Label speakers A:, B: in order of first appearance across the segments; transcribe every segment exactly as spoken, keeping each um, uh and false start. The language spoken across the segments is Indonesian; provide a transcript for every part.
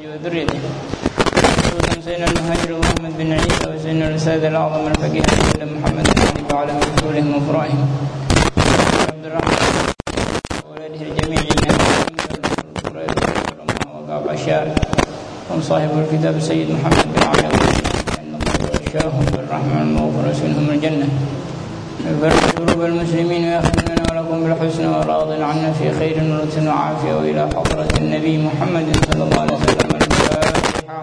A: وذريته خصوصا سيدنا المهاجر محمد بن عيسى وسيدنا السادة الأعظم الفقيه سيدنا محمد بن علي وعلى رسولهم وفرائهم عبد الرحمن وولاده الجميع وقع الشارع هم صاحب الكتاب السيد محمد بن علي أن الله وشاهم بالرحمن المغفر وسنهم الجنة يفرج قلوب المسلمين ويختمنا ولكم بالحسن وراض عنا في خير ولطف وعافية وإلى حضرة النبي محمد صلى الله عليه وسلم الفاتحة.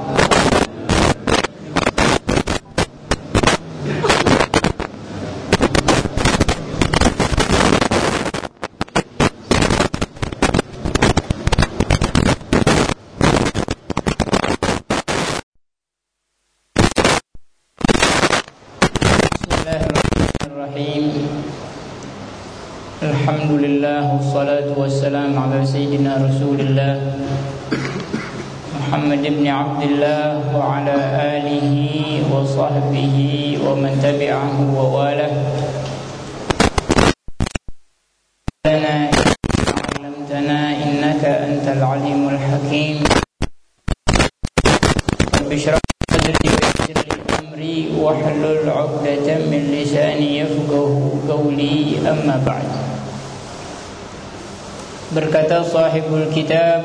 A: Alhamdulillah wassalatu wassalamu ala sayyidina Rasulillah Muhammad ibn Abdullah wa ala alihi wa sahbihi wa man tabi'ahu wa walah. Lana illamtana innaka antal alimul hakim. Rabbi shrah sadri wa yassir li amri wahlul 'uqdatam min lisani yafqahu qawli, amma ba'd. Berkata sahibul kitab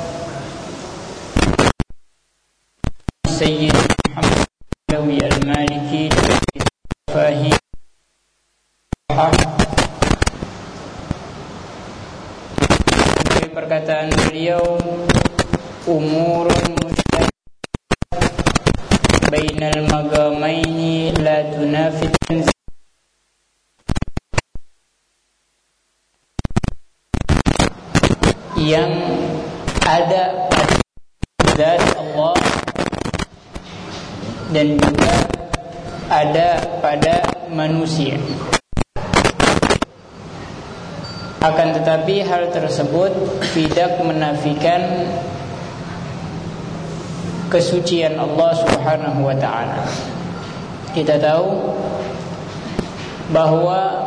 A: Sayyid Muhammad Alawi Al-Maliki Fahim dari perkataan beliau, umurun mushtabihat bainal magamaini la tunafid yang ada pada zat Allah dan juga ada pada manusia. Akan tetapi hal tersebut tidak menafikan kesucian Allah Subhanahu wa ta'ala. Kita tahu bahwa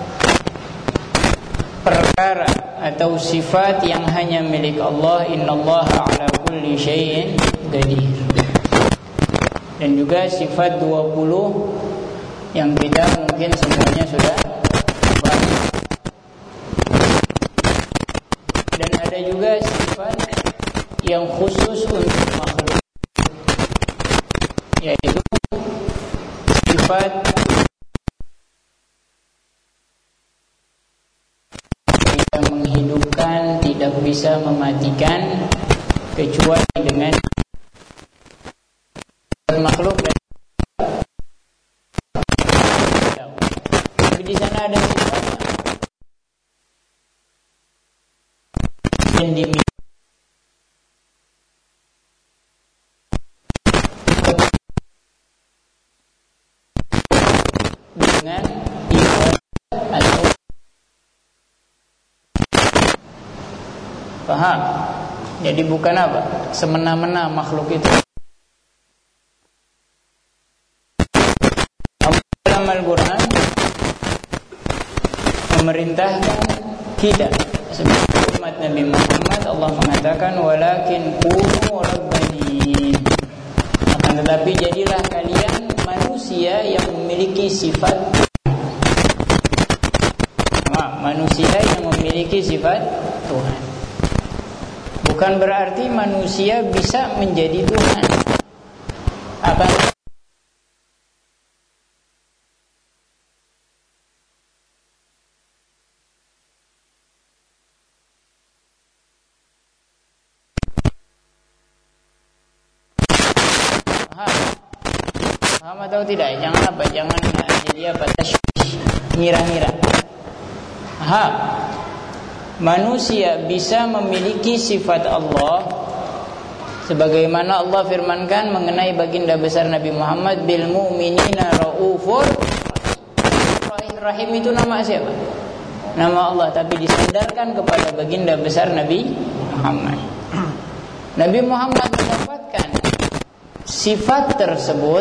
A: perkara atau sifat yang hanya milik Allah, innallaha ala kulli syai'in qadir. Dan juga sifat dua puluh yang kita mungkin semuanya sudah bahas. Dan ada juga sifat yang khusus untuk makhluk, yaitu sifat menghidupkan, tidak bisa mematikan kecuali dengan makhluk. Tapi di sana ada sifat yang dimiliki dengan atau paham? Jadi bukan apa? Semena-mena makhluk itu. Dalam Al-Quran memerintahkan kita sebagai umat Nabi Muhammad, Allah mengatakan walakin kunu rabbanin. Akan tetapi jadilah kalian manusia yang memiliki sifat nah, manusia yang memiliki sifat Tuhan. Bukan berarti manusia bisa menjadi Tuhan. Akan paham? Paham atau tidak? Jangan apa? Jangan jadi apa? Tashbih, ngira-ngira. Paham? Manusia bisa memiliki sifat Allah sebagaimana Allah firmankan mengenai baginda besar Nabi Muhammad, bil mu'minina raufur rahim. Itu nama siapa? Nama Allah, tapi disandarkan kepada baginda besar Nabi Muhammad. Nabi Muhammad mendapatkan sifat tersebut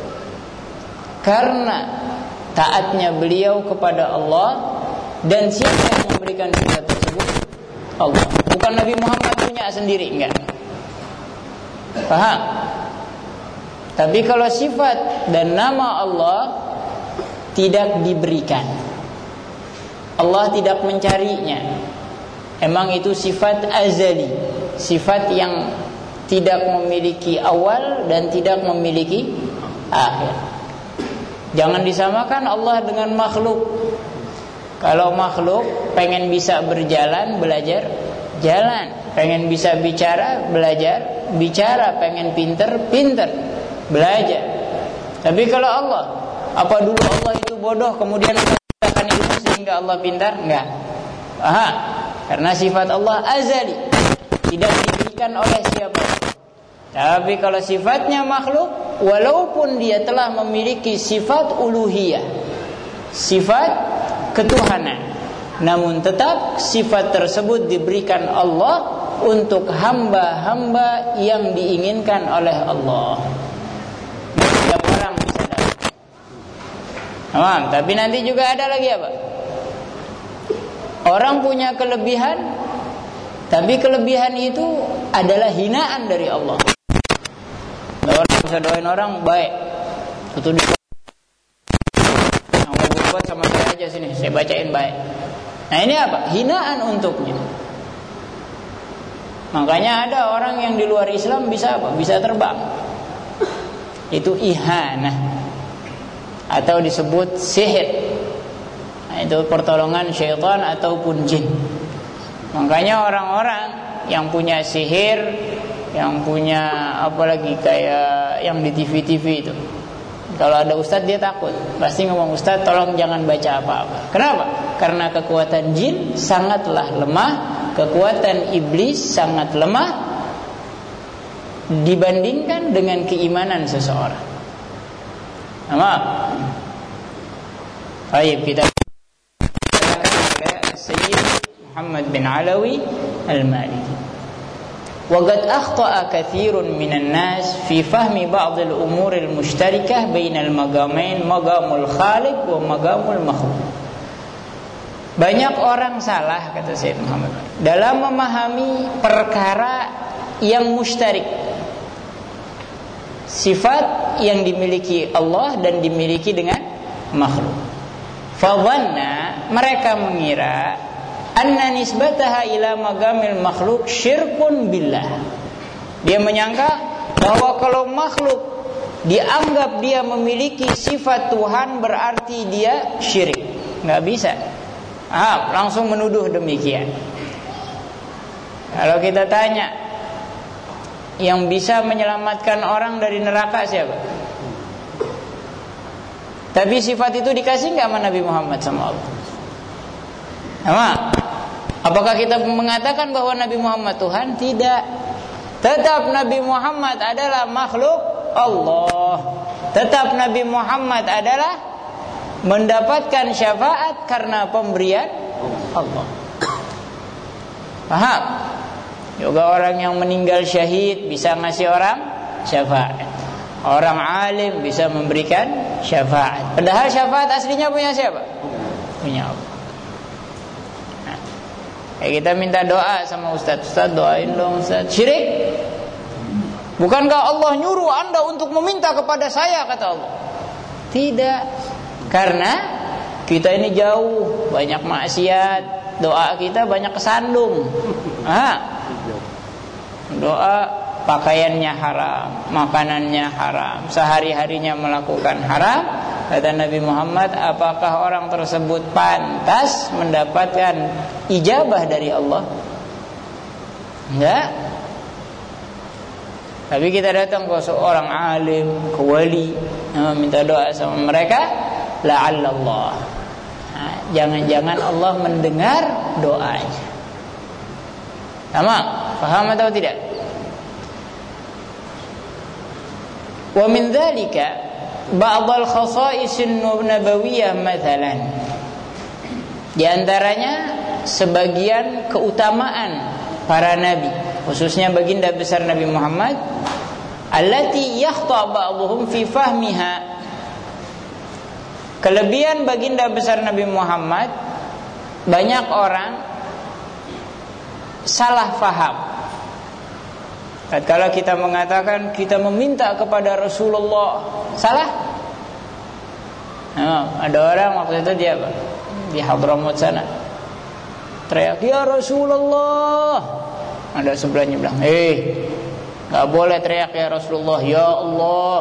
A: karena taatnya beliau kepada Allah. Dan siapa yang memberikan sifat tersebut? Allah. Bukan Nabi Muhammad punya sendiri, enggak. Paham? Tapi kalau sifat dan nama Allah tidak diberikan, Allah tidak mencarinya, emang itu sifat azali, sifat yang tidak memiliki awal dan tidak memiliki akhir. Jangan disamakan Allah dengan makhluk. Kalau makhluk pengen bisa berjalan, belajar jalan. Pengen bisa bicara, belajar bicara. Pengen pinter, pinter, belajar. Tapi kalau Allah, apa dulu Allah itu bodoh kemudian menggunakan ilmu sehingga Allah pintar? Enggak. Aha, karena sifat Allah azali, tidak diberikan oleh siapa. Tapi kalau sifatnya makhluk, walaupun dia telah memiliki sifat uluhiyah, sifat ketuhanan, namun tetap sifat tersebut diberikan Allah untuk hamba-hamba yang diinginkan oleh Allah. Setiap orang bisa dapat. Nah, tapi nanti juga ada lagi apa? Orang punya kelebihan, tapi kelebihan itu adalah hinaan dari Allah. Orang bisa doain orang baik, itu di mau berbuat sama saya aja sini, saya bacain baik. Nah ini apa? Hinaan untuknya. Makanya ada orang yang di luar Islam bisa apa? Bisa terbang. Itu ihanah, atau disebut sihir. Nah, itu pertolongan syaitan ataupun jin. Makanya orang-orang yang punya sihir, yang punya apalagi kayak yang di T V-T V itu, kalau ada ustadz dia takut, pasti ngomong, ustadz tolong jangan baca apa-apa. Kenapa? Karena kekuatan jin sangatlah lemah, kekuatan iblis sangat lemah dibandingkan dengan keimanan seseorang. Maaf. Baik, kita Sayyid Muhammad bin Alawi Al-Maliki. وقد أخطأ كثير من الناس في فهم بعض الأمور المشتركة بين المقامين مقام الخالق ومقام المخلوق. Banyak orang salah, kata Sayyid Muhammad, dalam memahami perkara yang mustarik, sifat yang dimiliki Allah dan dimiliki dengan makhluk. Fadhanna, mereka mengira anna nisbataha ila magamil makhluk syirkun billah. Dia menyangka bahwa kalau makhluk dianggap dia memiliki sifat Tuhan berarti dia syirik. Nggak bisa. Ah, langsung menuduh demikian. Kalau kita tanya, yang bisa menyelamatkan orang dari neraka siapa? Tapi sifat itu dikasih nggak sama Nabi Muhammad sama Allah? Sama? Apakah kita mengatakan bahwa Nabi Muhammad Tuhan? Tidak. Tetap Nabi Muhammad adalah makhluk Allah. Tetap Nabi Muhammad adalah mendapatkan syafaat karena pemberian Allah. Paham? Juga orang yang meninggal syahid bisa ngasih orang syafaat. Orang alim bisa memberikan syafaat. Padahal syafaat aslinya punya siapa? Punya Allah. Kayak kita minta doa sama Ustaz, Ustaz doain dong Ustaz. Syirik? Bukankah Allah nyuruh Anda untuk meminta kepada saya, kata Allah? Tidak. Karena kita ini jauh, banyak maksiat, doa kita banyak kesandung. Ah. Doa pakaiannya haram, makanannya haram, sehari-harinya melakukan haram. Kata Nabi Muhammad, apakah orang tersebut pantas mendapatkan ijabah dari Allah? Enggak. Tapi kita datang ke seorang alim, ke wali, minta doa sama mereka, la'allallah. Nah, jangan-jangan Allah mendengar doanya. Sama? Paham atau tidak? Wa min dzalika ba'd al-khasa'is an-nabawiyyah mathalan. Di antaranya sebagian keutamaan para nabi, khususnya baginda besar Nabi Muhammad, allati yakhta' ba'dhum fi fahmiha. Kelebihan baginda besar Nabi Muhammad, banyak orang salah faham Tatkala kita mengatakan kita meminta kepada Rasulullah, salah? Nah, ada orang waktu itu dia apa? Di Hadramut sana teriak, "Ya Rasulullah." Ada sebelahnya bilang, "Eh, enggak boleh teriak ya Rasulullah, ya Allah."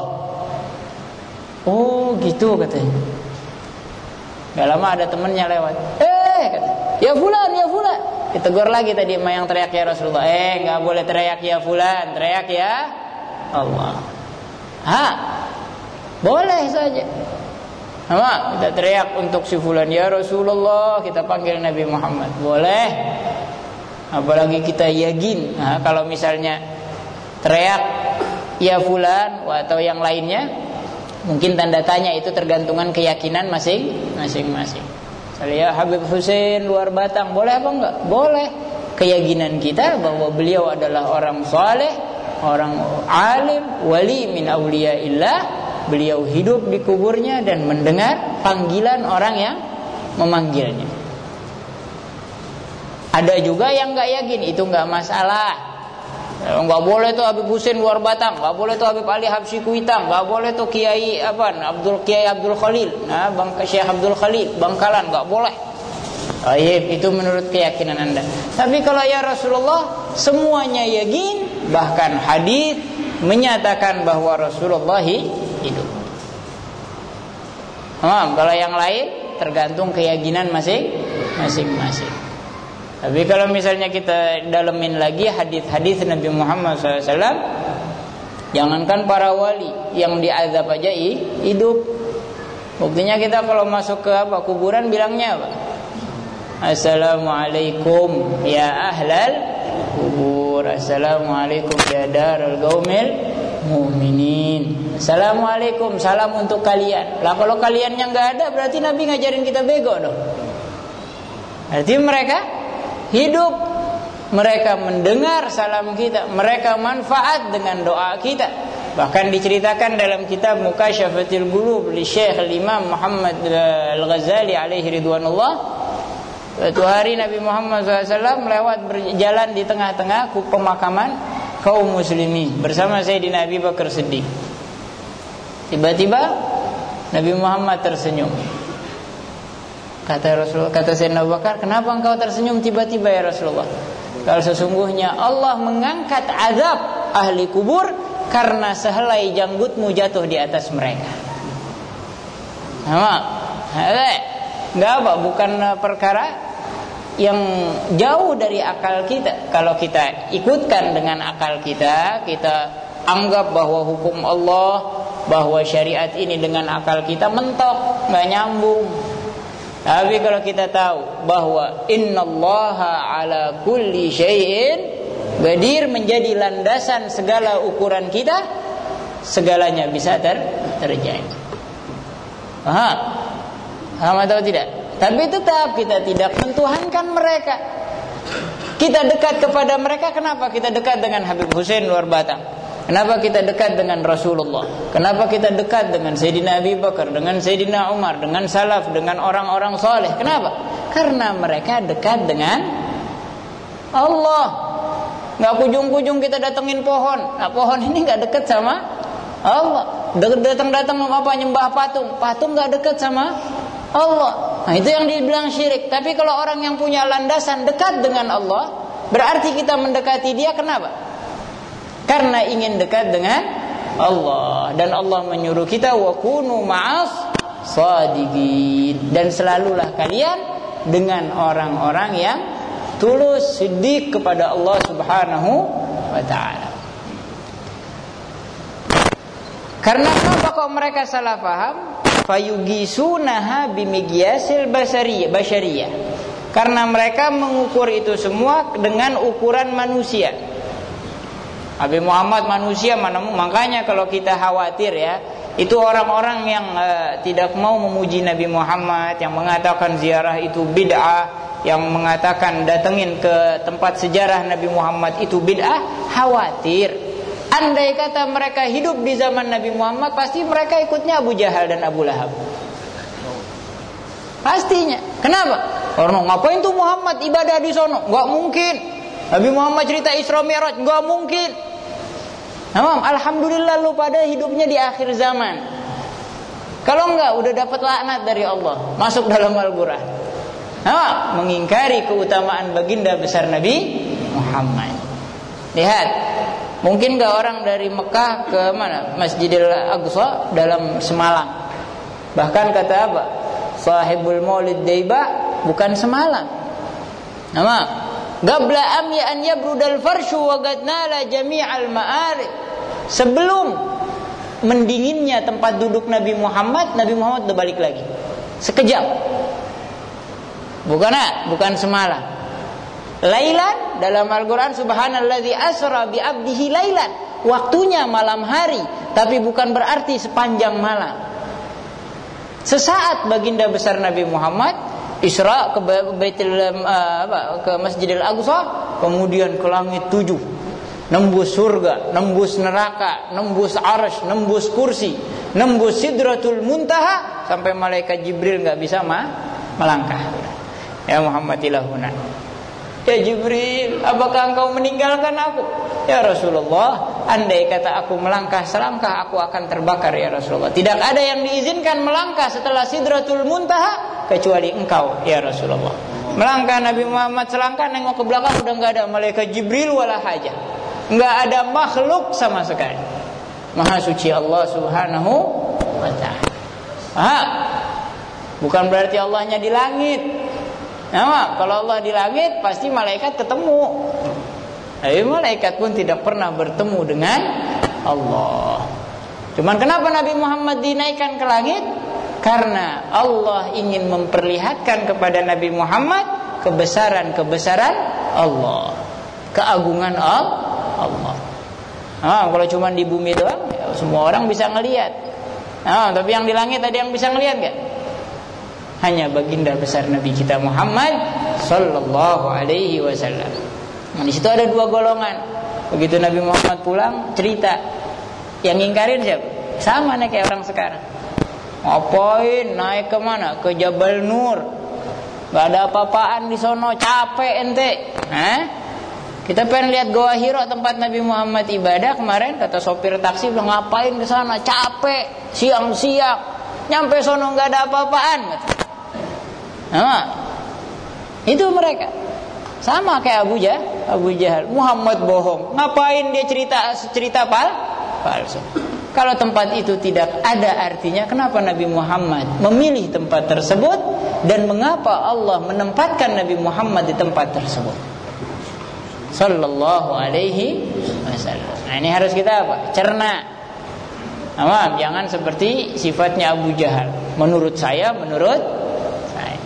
A: Oh, gitu katanya. Gak lama ada temennya lewat, "Eh," kata, "ya fulan, ya fulan." Ditegur lagi tadi sama yang teriak ya Rasulullah, "Eh, enggak boleh teriak ya fulan, teriak ya Allah." Ha, boleh saja. Sama kita teriak untuk si fulan, "Ya Rasulullah," kita panggil Nabi Muhammad, boleh. Apalagi kita yakin. Nah, kalau misalnya teriak ya fulan atau yang lainnya, mungkin tanda tanya, itu tergantungan keyakinan masing-masing. Saya Habib Husain luar Batang, boleh apa enggak? Boleh. Keyakinan kita bahwa beliau adalah orang saleh, orang alim, wali min auliyaillah. Beliau hidup di kuburnya dan mendengar panggilan orang yang memanggilnya. Ada juga yang enggak yakin, itu enggak masalah. Enggak boleh tuh Habib Husain luar Batang, enggak boleh tuh Habib Ali Habsyi Kuitang, enggak boleh tuh Kiai apa Abdul Kiai Abdul Khalil, nah Bang Syekh Abdul Khalil Bangkalan, enggak boleh. Baik, itu menurut keyakinan Anda. Tapi kalau ya Rasulullah semuanya yakin, bahkan hadis menyatakan bahwa Rasulullah hidup. Nah, kalau yang lain tergantung keyakinan masing-masing. Tapi kalau misalnya kita dalemin lagi hadis-hadis Nabi Muhammad shallallahu alaihi wasallam, jangankan para wali yang diazab aja hidup. Buktinya kita kalau masuk ke apa kuburan bilangnya apa? Assalamualaikum ya ahlal kubur, assalamualaikum ya darul qaumil mu'minin, assalamualaikum, salam untuk kalian. Lah kalau kaliannya nggak ada, berarti Nabi ngajarin kita bego dong. Berarti mereka hidup, mereka mendengar salam kita, mereka manfaat dengan doa kita. Bahkan diceritakan dalam kitab Mukasyafatul Qulub li Syekh Al-Imam Muhammad Al-Ghazali alaihi ridwanullah, suatu hari Nabi Muhammad shallallahu alaihi wasallam melewat berjalan di tengah-tengah pemakaman kaum muslimin bersama Sayyidina Abi Bakar Siddiq. Tiba-tiba Nabi Muhammad tersenyum. Kata Rasulullah, kata Sayyidina Abu Bakar, "Kenapa engkau tersenyum tiba-tiba ya Rasulullah?" Kalau sesungguhnya Allah mengangkat azab ahli kubur karena sehelai janggutmu jatuh di atas mereka. Sama, enggak apa, bukan perkara yang jauh dari akal kita. Kalau kita ikutkan dengan akal kita, kita anggap bahwa hukum Allah, bahwa syariat ini dengan akal kita mentok, enggak nyambung. Tapi kalau kita tahu bahwa innallaha ala kulli syai'in qadir menjadi landasan segala ukuran kita, segalanya bisa ter terjadi. Paham? Paham atau tidak? Tapi tetap kita tidak mentuhankan mereka. Kita dekat kepada mereka. Kenapa kita dekat dengan Habib Husain luar Batang? Kenapa kita dekat dengan Rasulullah? Kenapa kita dekat dengan Sayyidina Abi Bakar, dengan Sayyidina Umar, dengan salaf, dengan orang-orang saleh? Kenapa? Karena mereka dekat dengan Allah. Nggak kujung-kujung kita datengin pohon. Nah, pohon ini nggak dekat sama Allah. Datang-datang apa nyembah patung. Patung nggak dekat sama Allah. Nah, itu yang dibilang syirik. Tapi kalau orang yang punya landasan dekat dengan Allah, berarti kita mendekati dia. Kenapa? Karena ingin dekat dengan Allah. Dan Allah menyuruh kita wa kunu ma'as shadiqin, dan selalulah kalian dengan orang-orang yang tulus, siddiq kepada Allah Subhanahu wa ta'ala. Karena apa kok mereka salah paham? Fayugisunaha bimigyasil basariyah basyariyah. Karena mereka mengukur itu semua dengan ukuran manusia. Nabi Muhammad manusia, mana makanya kalau kita khawatir ya, itu orang-orang yang uh, tidak mau memuji Nabi Muhammad, yang mengatakan ziarah itu bid'ah, yang mengatakan datengin ke tempat sejarah Nabi Muhammad itu bid'ah, khawatir. Andai kata mereka hidup di zaman Nabi Muhammad, pasti mereka ikutnya Abu Jahal dan Abu Lahab. Pastinya. Kenapa? Karena ngapain tuh Muhammad ibadah di sono? Enggak mungkin. Nabi Muhammad cerita Isra Mi'raj, enggak mungkin.
B: Nah, alhamdulillah lu pada hidupnya di akhir zaman. Kalau enggak udah dapat laknat dari Allah, masuk dalam Al-Qur'an. Nah, mengingkari keutamaan baginda besar Nabi Muhammad. Lihat, mungkin enggak orang dari Mekah ke mana? Masjidil Aqsa dalam semalam. Bahkan kata apa? Sahibul Maulid Daiba bukan semalam. Nama qabla am ya an yabrudal farshu wa qad nala jami'al ma'arif. Sebelum mendinginnya tempat duduk Nabi Muhammad, Nabi Muhammad udah balik lagi. Sekejap. Bukan bukan semalam. Lailan dalam Al-Qur'an subhanalladzi asra bi 'abdihi lailan. Waktunya malam hari, tapi bukan berarti sepanjang malam. Sesaat baginda besar Nabi Muhammad Isra ke Baitul uh, ke Masjidil Aqsa, kemudian ke langit tujuh, nembus surga, nembus neraka, nembus arsy, nembus kursi, nembus Sidratul Muntaha, sampai malaikat Jibril nggak bisa mah melangkah. Ya Muhammad ilahuna. Ya Jibril, apakah engkau meninggalkan aku? Ya Rasulullah, andai kata aku melangkah selangkah, aku akan terbakar ya Rasulullah. Tidak ada yang diizinkan melangkah setelah Sidratul Muntaha kecuali engkau ya Rasulullah. Melangkah Nabi Muhammad selangkah, nengok ke belakang udah nggak ada malaikat Jibril wala haja, nggak ada makhluk sama sekali. Maha suci Allah Subhanahu wa ta'ala. Aha. Bukan berarti Allahnya di langit. Nah, kalau Allah di langit pasti malaikat ketemu. Tapi malaikat pun tidak pernah bertemu dengan Allah. Cuman kenapa Nabi Muhammad dinaikkan ke langit? Karena Allah ingin memperlihatkan kepada Nabi Muhammad kebesaran-kebesaran Allah, keagungan Allah. Nah, kalau cuma di bumi doang, ya semua orang bisa ngelihat. Nah, tapi yang di langit ada yang bisa ngelihat nggak? Hanya baginda besar Nabi kita Muhammad sallallahu alaihi wasallam. Nah, di situ ada dua golongan. Begitu Nabi Muhammad pulang, cerita. Yang ngingkarin siapa? Sama nih kayak orang sekarang. Ngapain naik ke mana? Ke Jabal Nur. Gak ada apa-apaan di sono, capek ente. Hah? Kita pengen lihat Goa Hiro tempat Nabi Muhammad ibadah kemarin, kata sopir taksi bilang ngapain ke sana? Capek, siang-siang. Nyampe sono gak ada apa-apaan. Nah, itu mereka. Sama kayak Abu Jahal, Abu Jahal. Muhammad bohong. Ngapain dia cerita cerita pal? palsu? Kalau tempat itu tidak ada artinya, kenapa Nabi Muhammad memilih tempat tersebut dan mengapa Allah menempatkan Nabi Muhammad di tempat tersebut? Sallallahu alaihi wasallam. Nah, ini harus kita apa? Cerna. Nah, jangan seperti sifatnya Abu Jahal. Menurut saya, menurut saya.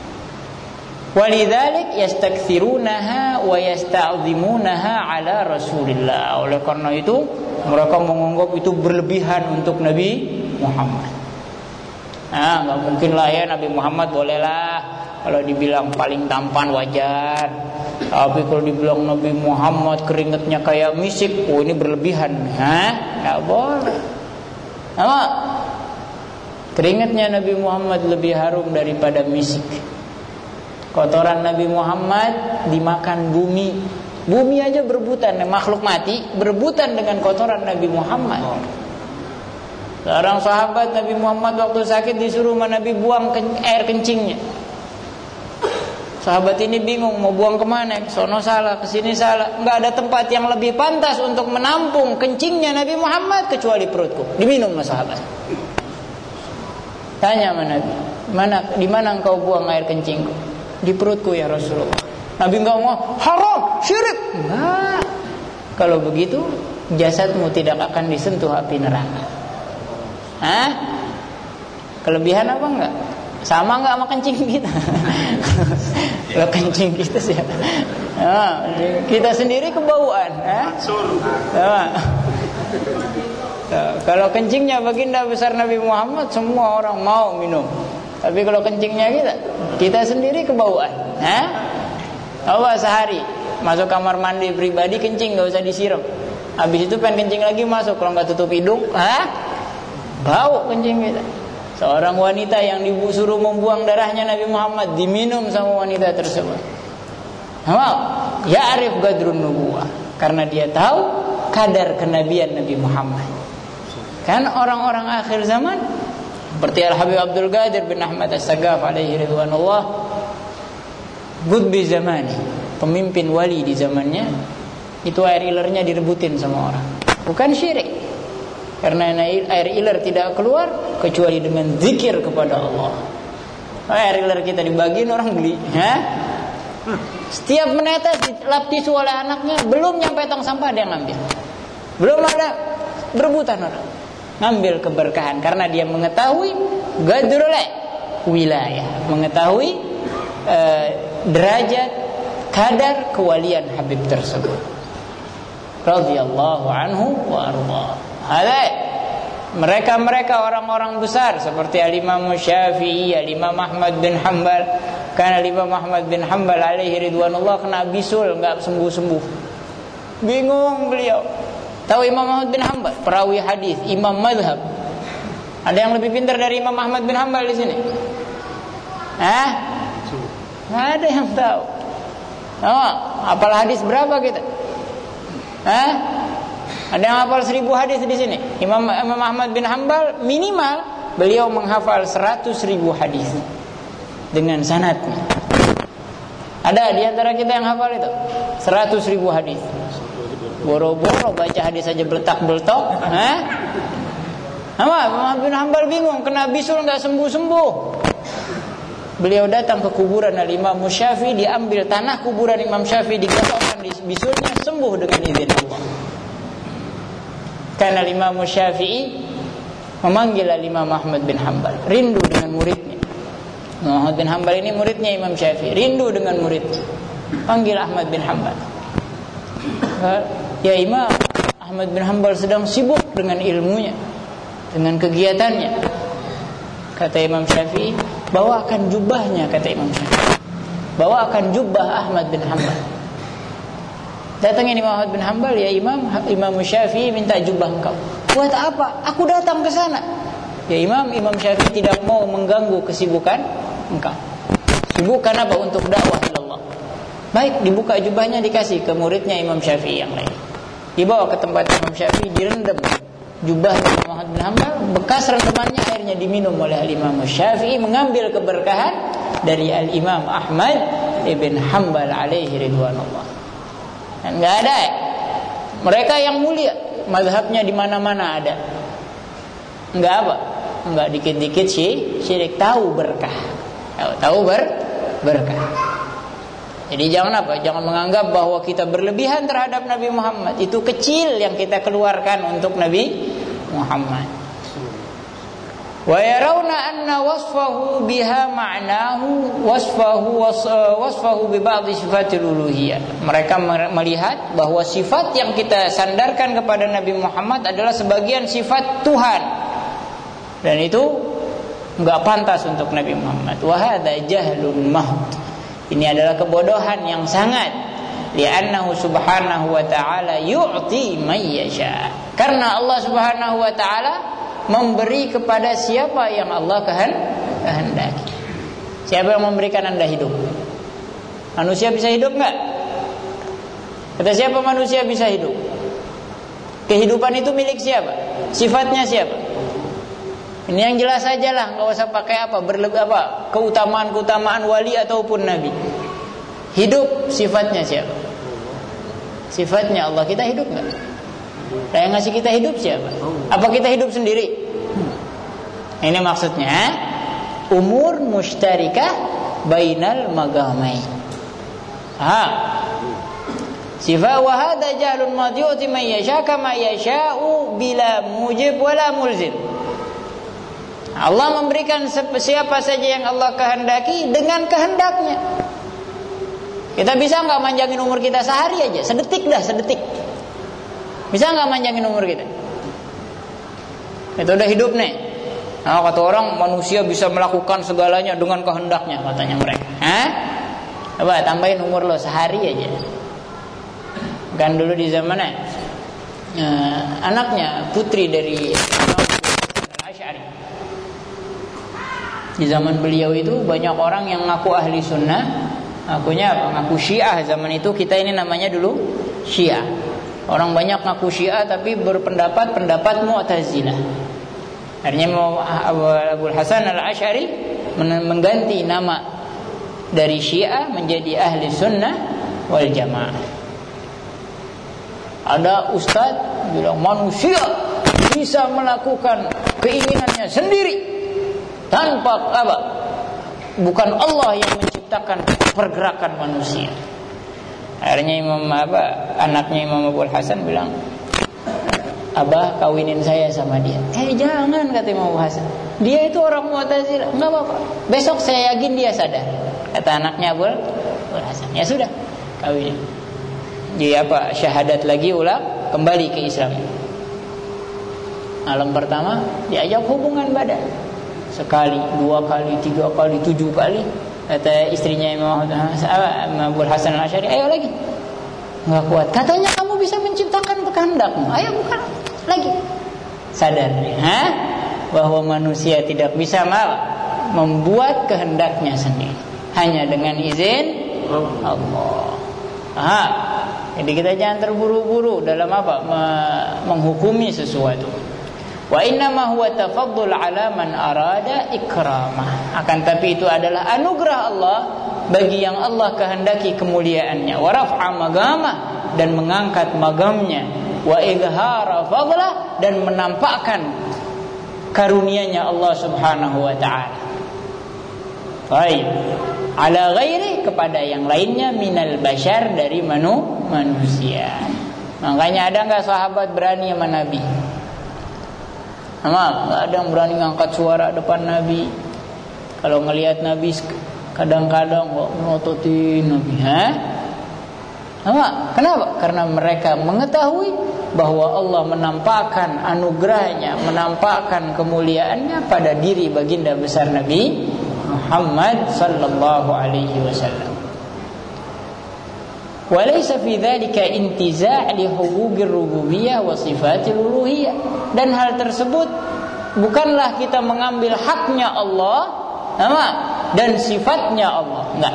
B: Walidzalik yastaktsirunaha wa yasta'zimunaha ala Rasulillah. Oleh karena itu mereka menganggap itu berlebihan untuk Nabi Muhammad. Nah, nggak mungkin lah ya Nabi Muhammad bolehlah kalau dibilang paling tampan wajar. Tapi kalau dibilang Nabi Muhammad keringatnya kayak misik, oh ini berlebihan. Hah? Nggak boleh. Apa? Keringatnya Nabi Muhammad lebih harum daripada misik. Kotoran Nabi Muhammad dimakan bumi. Bumi aja berebutan, makhluk mati berebutan dengan kotoran Nabi Muhammad. Seorang sahabat Nabi Muhammad waktu sakit disuruh Nabi buang air kencingnya. Sahabat ini bingung mau buang kemana, sono salah, kesini salah. Nggak ada tempat yang lebih pantas untuk menampung kencingnya Nabi Muhammad kecuali perutku. Diminum sama sahabat. Tanya sama Nabi, mana, di mana engkau buang air kencingku? Di perutku ya Rasulullah. Nabi enggak mau, haram, syirik. Enggak. Kalau begitu jasadmu tidak akan disentuh api neraka. Hah? Kelebihan apa enggak? Sama enggak sama kencing kita? Kalau kencing kita sih. Nah, kita sendiri kebauan, ha? Nah, kalau kencingnya baginda besar Nabi Muhammad semua orang mau minum. Tapi kalau kencingnya kita, kita sendiri kebauan, ha? Apa sehari masuk kamar mandi pribadi kencing nggak usah disiram. Habis itu pengen kencing lagi masuk, kalau nggak tutup hidung, ah, bau kencing kita. Seorang wanita yang disuruh membuang darahnya Nabi Muhammad diminum sama wanita tersebut. Apa? Ya arif gadrun nubuwah, karena dia tahu kadar kenabian Nabi Muhammad. Kan orang-orang akhir zaman seperti Al-Habib Abdul Qadir bin Ahmad As-Sagaf alaihi ridwanullah, Qutbi zamani, pemimpin wali di zamannya, itu air ilernya direbutin sama orang. Bukan syirik, karena air iler tidak keluar kecuali dengan zikir kepada Allah. Air iler kita dibagiin orang beli, ha? Setiap menetes dilap tisu oleh anaknya, belum nyampe tong sampah dia ngambil. Belum ada berebutan orang ngambil keberkahan, karena dia mengetahui gadrul wilayah, mengetahui uh, derajat kadar kewalian Habib tersebut radhiyallahu anhu wa arda. Ada mereka-mereka orang-orang besar seperti Al-Imam Syafi'i, Al-Imam Ahmad bin Hanbal. Karena Al-Imam Ahmad bin Hanbal alaihi ridwanullah kena bisul, enggak sembuh-sembuh. Bingung beliau. Tahu Imam Ahmad bin Hanbal, perawi hadis, imam mazhab. Ada yang lebih pintar dari Imam Ahmad bin Hanbal di sini? Hah? Enggak ada yang tahu. Oh, hafal hadis berapa kita? Hah? Ada yang hafal seribu hadis di sini? Imam, Imam Ahmad bin Hanbal minimal beliau menghafal seratus ribu hadis dengan sanadnya. Ada di antara kita yang hafal itu seratus ribu hadis. Boro-boro baca hadis saja beletak-beletok. Hah? Apa? Imam Ahmad bin Hanbal bingung, kena bisul enggak sembuh-sembuh. Beliau datang ke kuburan Al-Imam Syafi'i, diambil tanah kuburan Imam Syafi'i, digosokkan di bisulnya, sembuh dengan izin Allah. Karena Imam Syafi'i memanggil Imam Ahmad bin Hanbal, rindu dengan muridnya. Ahmad bin Hanbal ini muridnya Imam Syafi'i, rindu dengan muridnya. Panggil Ahmad bin Hanbal. Ya Imam, Ahmad bin Hanbal sedang sibuk dengan ilmunya, dengan kegiatannya. Kata Imam Syafi'i, bawakan jubahnya, kata Imam Syafi'i. Bawakan jubah Ahmad bin Hanbal. Datangin Imam Ahmad bin Hanbal, ya Imam, Imam Syafi'i minta jubah engkau. Buat apa? Aku datang ke sana. Ya Imam, Imam Syafi'i tidak mau mengganggu kesibukan engkau. Sibuk karena apa? Untuk dakwah ilallah. Baik, dibuka jubahnya, dikasih ke muridnya Imam Syafi'i yang lain. Dibawa ke tempat Imam Syafi'i, direndam jubahnya Imam Ahmad bin Hanbal. Bekas rendamannya akhirnya diminum oleh Imam Syafi'i, mengambil keberkahan dari Al-Imam Ahmad ibn Hanbal alaihi ridwanullah. Dan enggak ada mereka yang mulia, mazhabnya di mana-mana ada. Enggak apa? Enggak dikit-dikit sih syirik, tahu berkah. Tahu, tahu ber berkah. Jadi jangan apa? Jangan menganggap bahwa kita berlebihan terhadap Nabi Muhammad. Itu kecil yang kita keluarkan untuk Nabi Muhammad. Wa yarawna anna wasfahu biha ma'nahu wasfahu wasfahu bi ba'd sifatil uluhiyah. Mereka melihat bahwa sifat yang kita sandarkan kepada Nabi Muhammad adalah sebagian sifat Tuhan. Dan itu enggak pantas untuk Nabi Muhammad. Wa hadza jahlun mahd. Ini adalah kebodohan yang sangat. Li'annahu subhanahu wa ta'ala yu'ti man yasha. Karena Allah subhanahu wa ta'ala memberi kepada siapa yang Allah kehendaki. Siapa yang memberikan Anda hidup? Manusia bisa hidup enggak? Kata siapa manusia bisa hidup? Kehidupan itu milik siapa? Sifatnya siapa? Ini yang jelas saja lah, nggak usah pakai apa berlebih apa keutamaan-keutamaan wali ataupun nabi. Hidup sifatnya siapa? Sifatnya Allah. Kita hidup nggak? Nah, yang ngasih kita hidup siapa? Apa kita hidup sendiri? Ini maksudnya umur musytarikah bainal magamain. Ah, sifat wa hadza jahlun madiyuti man yasha kama yasha'u bila mujib wala mulzim. Allah memberikan siapa saja yang Allah kehendaki dengan kehendaknya. Kita bisa nggak manjangin umur kita sehari aja, sedetik dah, sedetik. Bisa nggak manjangin umur kita? Itu udah hidup nih. Nah, kata orang manusia bisa melakukan segalanya dengan kehendaknya, katanya mereka. Hah? Coba tambahin umur lo sehari aja. Kan dulu di zamannya eh, anaknya putri dari Al-Asy'ari. Di zaman beliau itu banyak orang yang ngaku ahli sunnah, ngakunya apa? Ngaku Syiah. Zaman itu kita ini namanya dulu Syiah. Orang banyak ngaku Syiah tapi berpendapat pendapat Mu'tazilah. Akhirnya Abu Hasan Al-Asy'ari mengganti nama dari Syiah menjadi Ahli Sunnah wal Jamaah. Ada ustaz bilang manusia bisa melakukan keinginannya sendiri tanpa apa? Bukan Allah yang menciptakan pergerakan manusia. Akhirnya Imam apa? Anaknya Imam Abu Hasan bilang, "Abah kawinin saya sama dia." Eh jangan, kata Imam Abu Hasan. Dia itu orang Mu'tazilah. Enggak apa-apa. Besok saya yakin dia sadar. Kata anaknya Abu Hasan. Ya sudah, kawinin. Jadi apa? Syahadat lagi ulang, kembali ke Islam. Malam pertama diajak hubungan badan. Sekali, dua kali, tiga kali, tujuh kali. Kata istrinya Imam Abu Hasan Al-Asy'ari, ayo lagi. Enggak kuat. Katanya kamu bisa menciptakan kehendakmu. Ayo bukan lagi. Sadar, ha? Bahwa manusia tidak bisa membuat kehendaknya sendiri. Hanya dengan izin Allah. Ha? Jadi kita jangan terburu-buru dalam apa? Menghukumi sesuatu. Wa inna ma huwa tafaddul ala man arada ikramah. Akan tapi itu adalah anugerah Allah bagi yang Allah kehendaki kemuliaannya. Wa raf'a magamah, dan mengangkat magamnya. Wa idhara fadlah, dan menampakkan karunia-Nya Allah Subhanahu wa taala. Baik. Ala ghairi, kepada yang lainnya, minal bashar, dari manu, manusia. Makanya ada enggak sahabat berani sama Nabi? Sama, enggak ada yang berani ngangkat suara depan Nabi. Kalau ngelihat Nabi kadang-kadang kok melototin Nabi, ha? Sama, kenapa? Karena mereka mengetahui bahwa Allah menampakkan anugerahnya, menampakkan kemuliaannya pada diri baginda besar Nabi Muhammad sallallahu alaihi wasallam. Walaysa fi dzalika intiza' li huquqir rububiyyah wa sifatil uluhiyyah. Dan hal tersebut bukanlah kita mengambil haknya Allah, nama, dan sifatnya Allah. Enggak.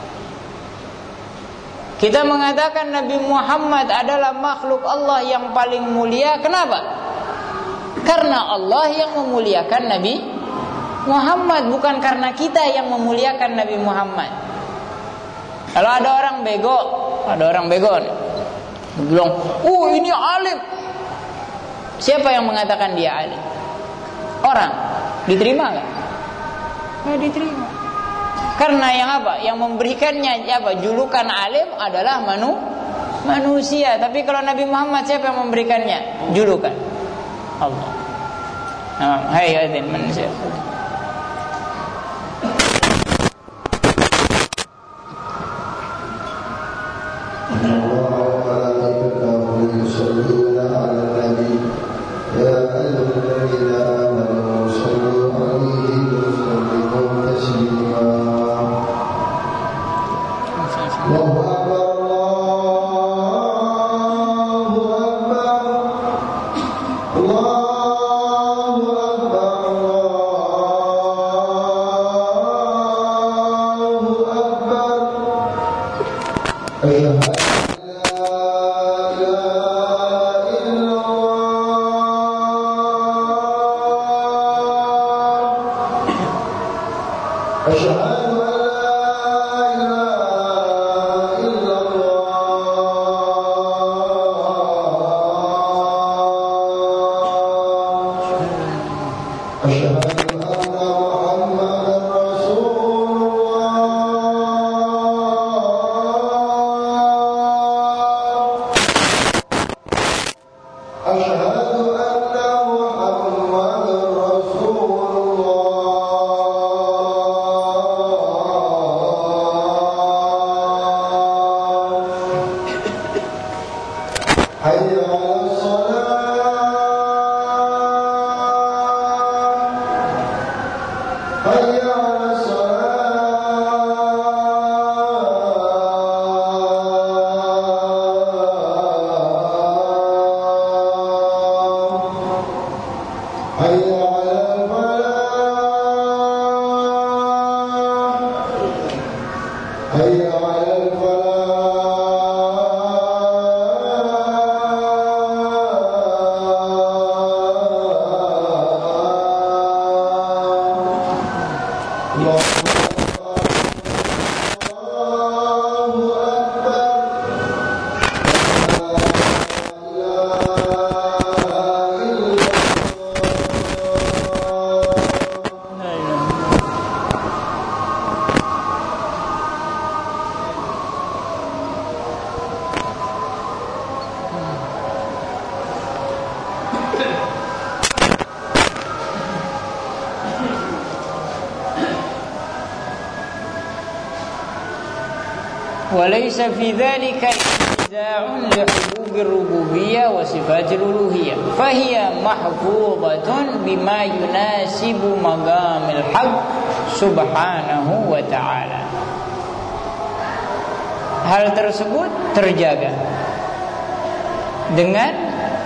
B: Kita mengatakan Nabi Muhammad adalah makhluk Allah yang paling mulia. Kenapa? Karena Allah yang memuliakan Nabi Muhammad, bukan karena kita yang memuliakan Nabi Muhammad. Kalau ada orang bego, ada orang bego nih, bilang, "Oh, ini alim." Siapa yang mengatakan dia alim? Orang. Diterima enggak? Enggak diterima. Karena yang apa? Yang memberikannya apa? Julukan alim adalah manu, manusia. Tapi kalau Nabi Muhammad, siapa yang memberikannya julukan? Allah. Nah, hai hadirin manusia.
C: حي على الفلاح
B: walaysa fi dzalika inza'un li hububir rububiyyah wa sifatil uluhiyyah fahiya mahfuzatun bima yunasibu maqamil haqq subhanahu wa ta'ala. Hal tersebut terjaga dengan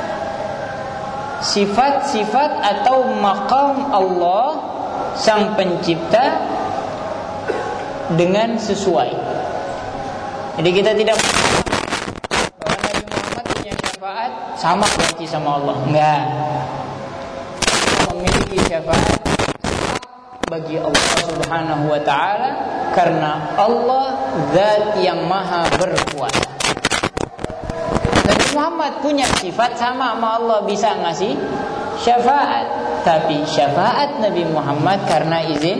B: sifat-sifat atau maqam Allah Sang Pencipta dengan sesuai. Jadi kita tidak bahwa Nabi Muhammad punya syafaat sama berarti sama Allah. Enggak. Memiliki syafaat bagi Allah Subhanahu wa ta'ala karena Allah zat yang maha berkuasa. Nabi Muhammad punya sifat sama sama Allah, bisa ngasih syafaat, tapi syafaat Nabi Muhammad karena izin.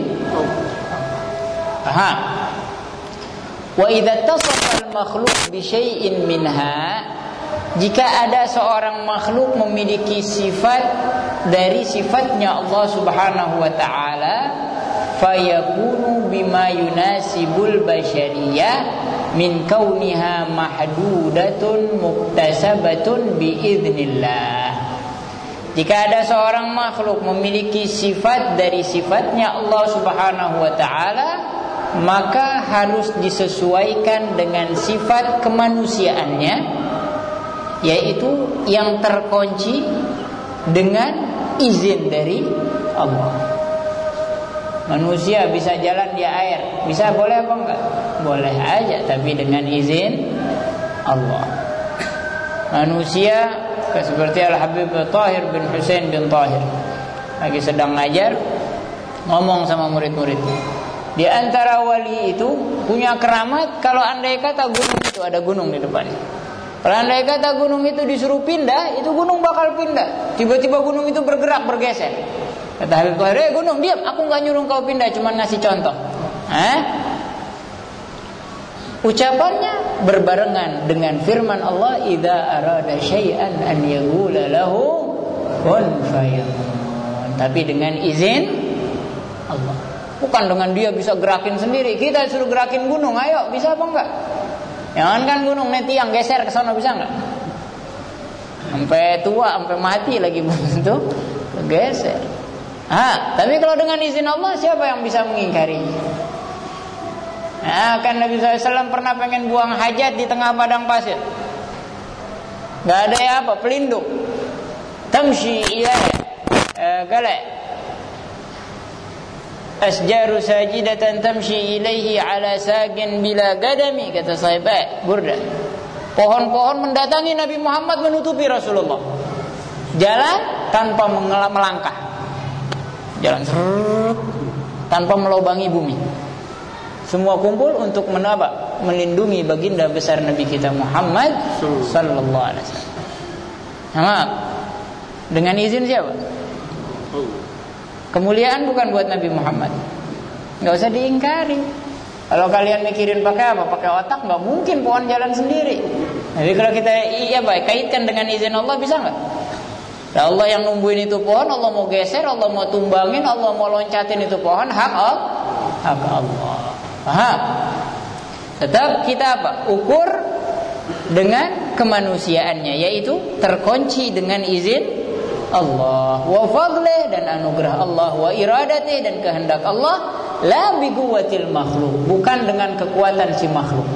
B: Aha. Wa idza tasafa al-makhluq bi syai'in minha, jika ada seorang makhluk memiliki sifat dari sifatnya Allah Subhanahu wa ta'ala, fayakunu bima yunasibul basyariyah min kauniha mahdudatun muktasabatun biiznillah. Jika ada seorang makhluk memiliki sifat dari sifatnya Allah Subhanahu wa ta'ala, maka harus disesuaikan dengan sifat kemanusiaannya, yaitu yang terkunci dengan izin dari Allah. Manusia bisa jalan di air, bisa, boleh apa enggak? Boleh aja, tapi dengan izin Allah. Manusia seperti Al-Habib Tahir bin Husain bin Tahir lagi sedang ngajar, ngomong sama murid-muridnya. Di antara wali itu punya keramat, kalau andai kata gunung itu ada gunung di depannya, kalau andai kata gunung itu disuruh pindah, itu gunung bakal pindah. Tiba-tiba gunung itu bergerak, bergeser. Kata Habib Tahir, "Eh gunung, diam, aku enggak nyuruh kau pindah, cuma ngasih contoh." Hah? Ucapannya berbarengan dengan firman Allah, "Idza arada syai'an an yaqula lahu kun fayakun." Tapi dengan izin Allah. Bukan dengan dia bisa gerakin sendiri. Kita suruh gerakin gunung, ayo, bisa apa enggak? Jangan kan gunung nanti yang geser ke sana, bisa enggak? Sampai tua, sampai mati lagi itu geser. Ah, tapi kalau dengan izin Allah, siapa yang bisa mengingkari? Nah, kan Nabi shallallahu alaihi wasallam pernah pengen buang hajat di tengah padang pasir. Gak ada ya apa, pelindung. Tamshi ilaihi eh, gale asjaru sajidatan tamshi ilaihi ala sagin bila gadami, kata sahabat Burda. Pohon-pohon mendatangi Nabi Muhammad menutupi Rasulullah. Jalan tanpa melangkah. Jalan serut tanpa melobangi bumi. Semua kumpul untuk menaba, melindungi baginda besar Nabi kita Muhammad sallallahu alaihi wasallam. Nah, dengan izin siapa? Kemuliaan bukan buat Nabi Muhammad. Enggak usah diingkari. Kalau kalian mikirin pakai apa? Pakai otak, enggak mungkin pohon jalan sendiri. Jadi kalau kita iya baik kaitkan dengan izin Allah, bisa enggak? Nah, Allah yang numbuhin itu pohon, Allah mau geser, Allah mau tumbangin, Allah mau loncatin itu pohon, hak Allah. Hak Allah. Paham? Tetap kita apa? Ukur dengan kemanusiaannya, yaitu terkunci dengan izin Allah, wa fadlih dan anugerah Allah, wa iradatih dan kehendak Allah, la bi quwwatil makhluk, bukan dengan kekuatan si makhluk.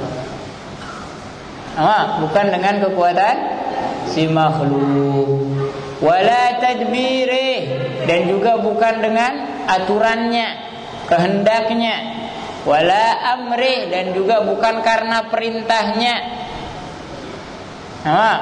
B: Ah, bukan dengan kekuatan si makhluk. Wala tadbirih, dan juga bukan dengan aturannya, kehendaknya. Wala amrih, dan juga bukan karena perintahnya. Ah.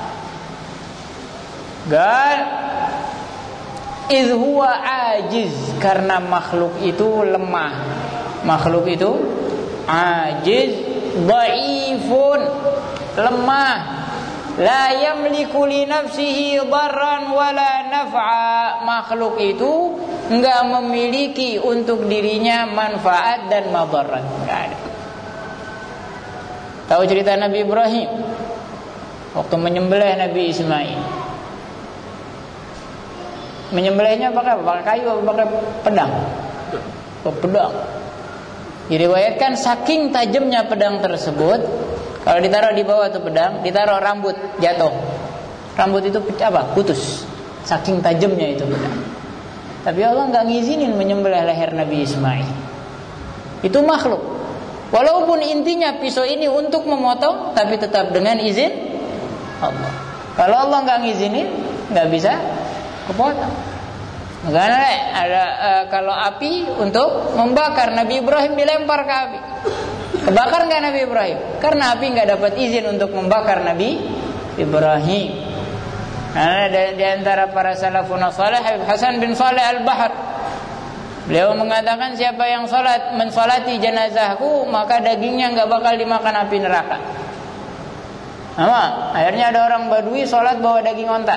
B: Gal idh huwa ajiz, karena makhluk itu lemah. Makhluk itu ajiz, dhaifun, lemah. La yamliku li nafsihi darran wala naf'a. Makhluk itu enggak memiliki untuk dirinya manfaat dan madarat, enggak ada. Tahu cerita Nabi Ibrahim waktu menyembelih Nabi Ismail? Menyembelihnya pakai apa? Pakai kayu atau pakai pedang? Pakai pedang. Diriwayatkan saking tajamnya pedang tersebut, kalau ditaruh di bawah tuh pedang, ditaruh rambut jatuh. Rambut itu apa? Putus. Saking tajamnya itu pedang. Tapi Allah nggak ngizinin menyembelih leher Nabi Ismail. Itu makhluk. Walaupun intinya pisau ini untuk memotong, tapi tetap dengan izin Allah. Kalau Allah nggak ngizinin, nggak bisa kepotong. Karena ada uh, kalau api untuk membakar, Nabi Ibrahim dilempar ke api. Kebakar nggak Nabi Ibrahim? Karena api nggak dapat izin untuk membakar Nabi Ibrahim. Nah, di, di antara para salafun salih, Habib Hasan bin Saleh Al-Bahar, beliau mengatakan siapa yang salat mensolati jenazahku, maka dagingnya nggak bakal dimakan api neraka. Nah, akhirnya ada orang Badui salat bawa daging onta.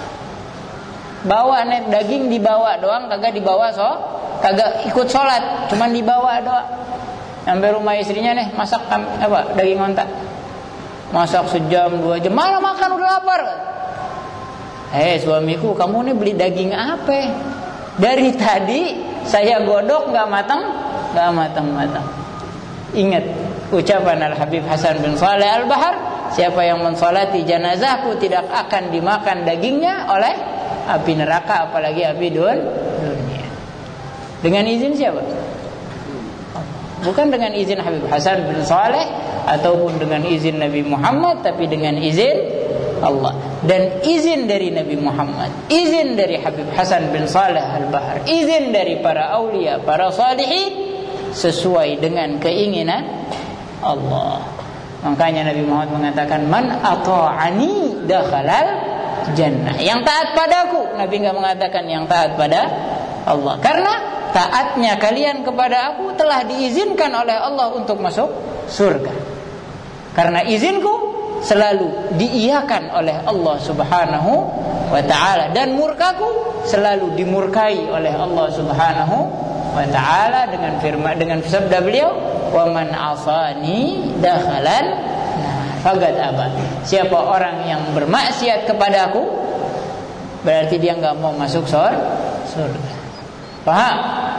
B: Bawa net daging dibawa doang, kagak dibawa so, kagak ikut sholat, cuman dibawa doang. Sampai rumah istrinya nih masak apa daging onta, masak sejam dua jam, malah makan udah lapar. Eh hey, suamiku, kamu nih beli daging apa? Dari tadi saya godok nggak matang, nggak matang-matang. Ingat ucapan Al Habib Hasan bin Saleh Al Bahar, siapa yang mensolati jenazahku tidak akan dimakan dagingnya oleh api neraka, apalagi api dunia. Dengan izin siapa? Bukan dengan izin Habib Hasan bin Saleh ataupun dengan izin Nabi Muhammad, tapi dengan izin Allah. Dan izin dari Nabi Muhammad, izin dari Habib Hasan bin Saleh Al-Bahar, izin dari para aulia, para salihin, sesuai dengan keinginan Allah. Makanya Nabi Muhammad mengatakan, man ata'ani dakhalal jannah. Yang taat padaku, Nabi enggak mengatakan yang taat pada Allah. Karena taatnya kalian kepada aku telah diizinkan oleh Allah untuk masuk surga. Karena izinku selalu diiyakan oleh Allah Subhanahu wa ta'ala, dan murkaku selalu dimurkai oleh Allah Subhanahu wa ta'ala dengan firman, dengan sabda beliau, wa man asani dakhalan faqad aba. Siapa orang yang bermaksiat kepadaku, berarti dia enggak mau masuk surga. Paham?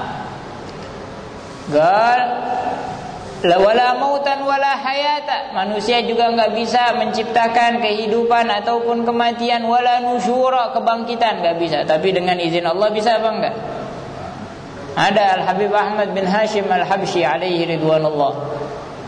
B: Gal la wala mautan wala hayata. Manusia juga enggak bisa menciptakan kehidupan ataupun kematian, wala nusyura, kebangkitan enggak bisa. Tapi dengan izin Allah bisa apa enggak? Ada Al Habib Ahmad bin Hashim Al-Habsyi alaihi ridwanullah.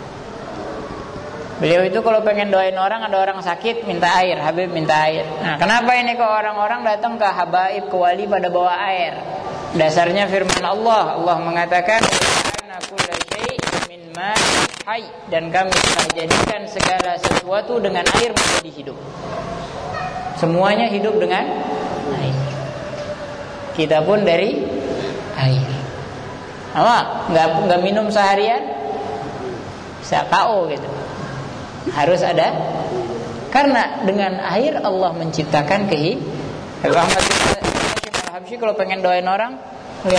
B: Beliau itu kalau pengen doain orang, ada orang sakit minta air, Habib minta air. Nah, kenapa ini kok orang-orang datang ke habaib, ke wali pada bawa air? Dasarnya firman Allah. Allah mengatakan, "Inna kulla syai'in min ma'in hayy." Dan kami telah jadikan segala sesuatu dengan air menjadi hidup. Semuanya hidup dengan air. Kita pun dari air. Apa? Enggak enggak minum seharian bisa K O gitu. Harus ada, karena dengan air Allah menciptakan kehidupan. Habib Ahmad bin Hashim Al-Habsyi kalau pengen doain orang, lihat,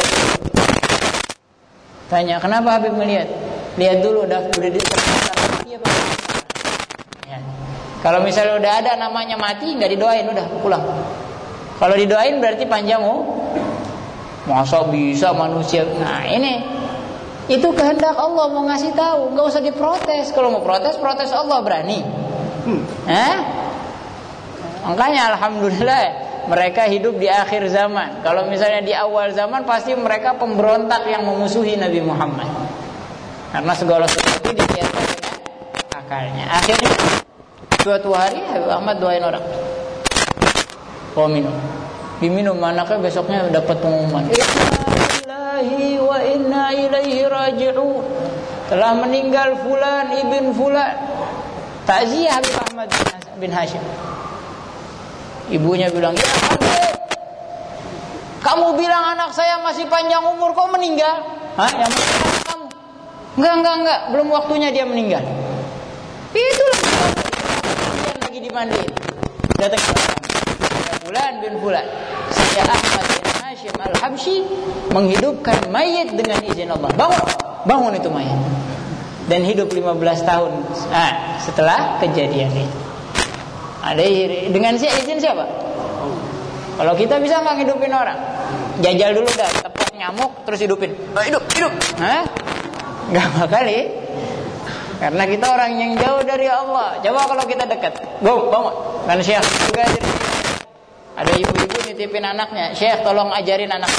B: tanya kenapa Habib melihat? Lihat dulu udah udah di mati apa? Ya. Kalau misalnya udah ada namanya mati, nggak didoain, udah pulang. Kalau didoain berarti panjang, oh, masa bisa manusia? Nah ini. Itu kehendak Allah, mau ngasih tahu, nggak usah diprotes. Kalau mau protes, protes Allah, berani. Hmm. Eh? Makanya alhamdulillah mereka hidup di akhir zaman. Kalau misalnya di awal zaman pasti mereka pemberontak yang memusuhi Nabi Muhammad. Karena segala sesuatu dilihatkan dengan akalnya. Akhirnya suatu hari Habib Ahmad doain orang. Oh minum. Diminum, anaknya besoknya dapat pengumuman. Wa inna ilaihi raji'un. Telah meninggal fulan ibn fulan. Takziah Habib Ahmad bin Hashim. Ibunya bilang, "Ya Habib, kamu bilang anak saya masih panjang umur, kok meninggal?" Hah? Yang meninggal kamu? Enggak, enggak, enggak, belum waktunya dia meninggal. Itulah dia lagi dimandiin. Datang ke fulan bin fulan. Saya Ahmad Hashim Al-Habsyi menghidupkan mayit dengan izin Allah. Bangun, bangun itu mayit. Dan hidup lima belas tahun nah, setelah kejadian itu. Ada dengan si izin siapa? Kalau kita bisa nggak hidupin orang? Jajal dulu dah, tepat nyamuk terus hidupin. Nah, hidup, hidup. Hah? Enggak bakal. Karena kita orang yang jauh dari Allah. Coba kalau kita dekat. Go, bangun. Kan Syekh juga ada ibu-ibu nitipin anaknya. Syekh tolong ajarin anak.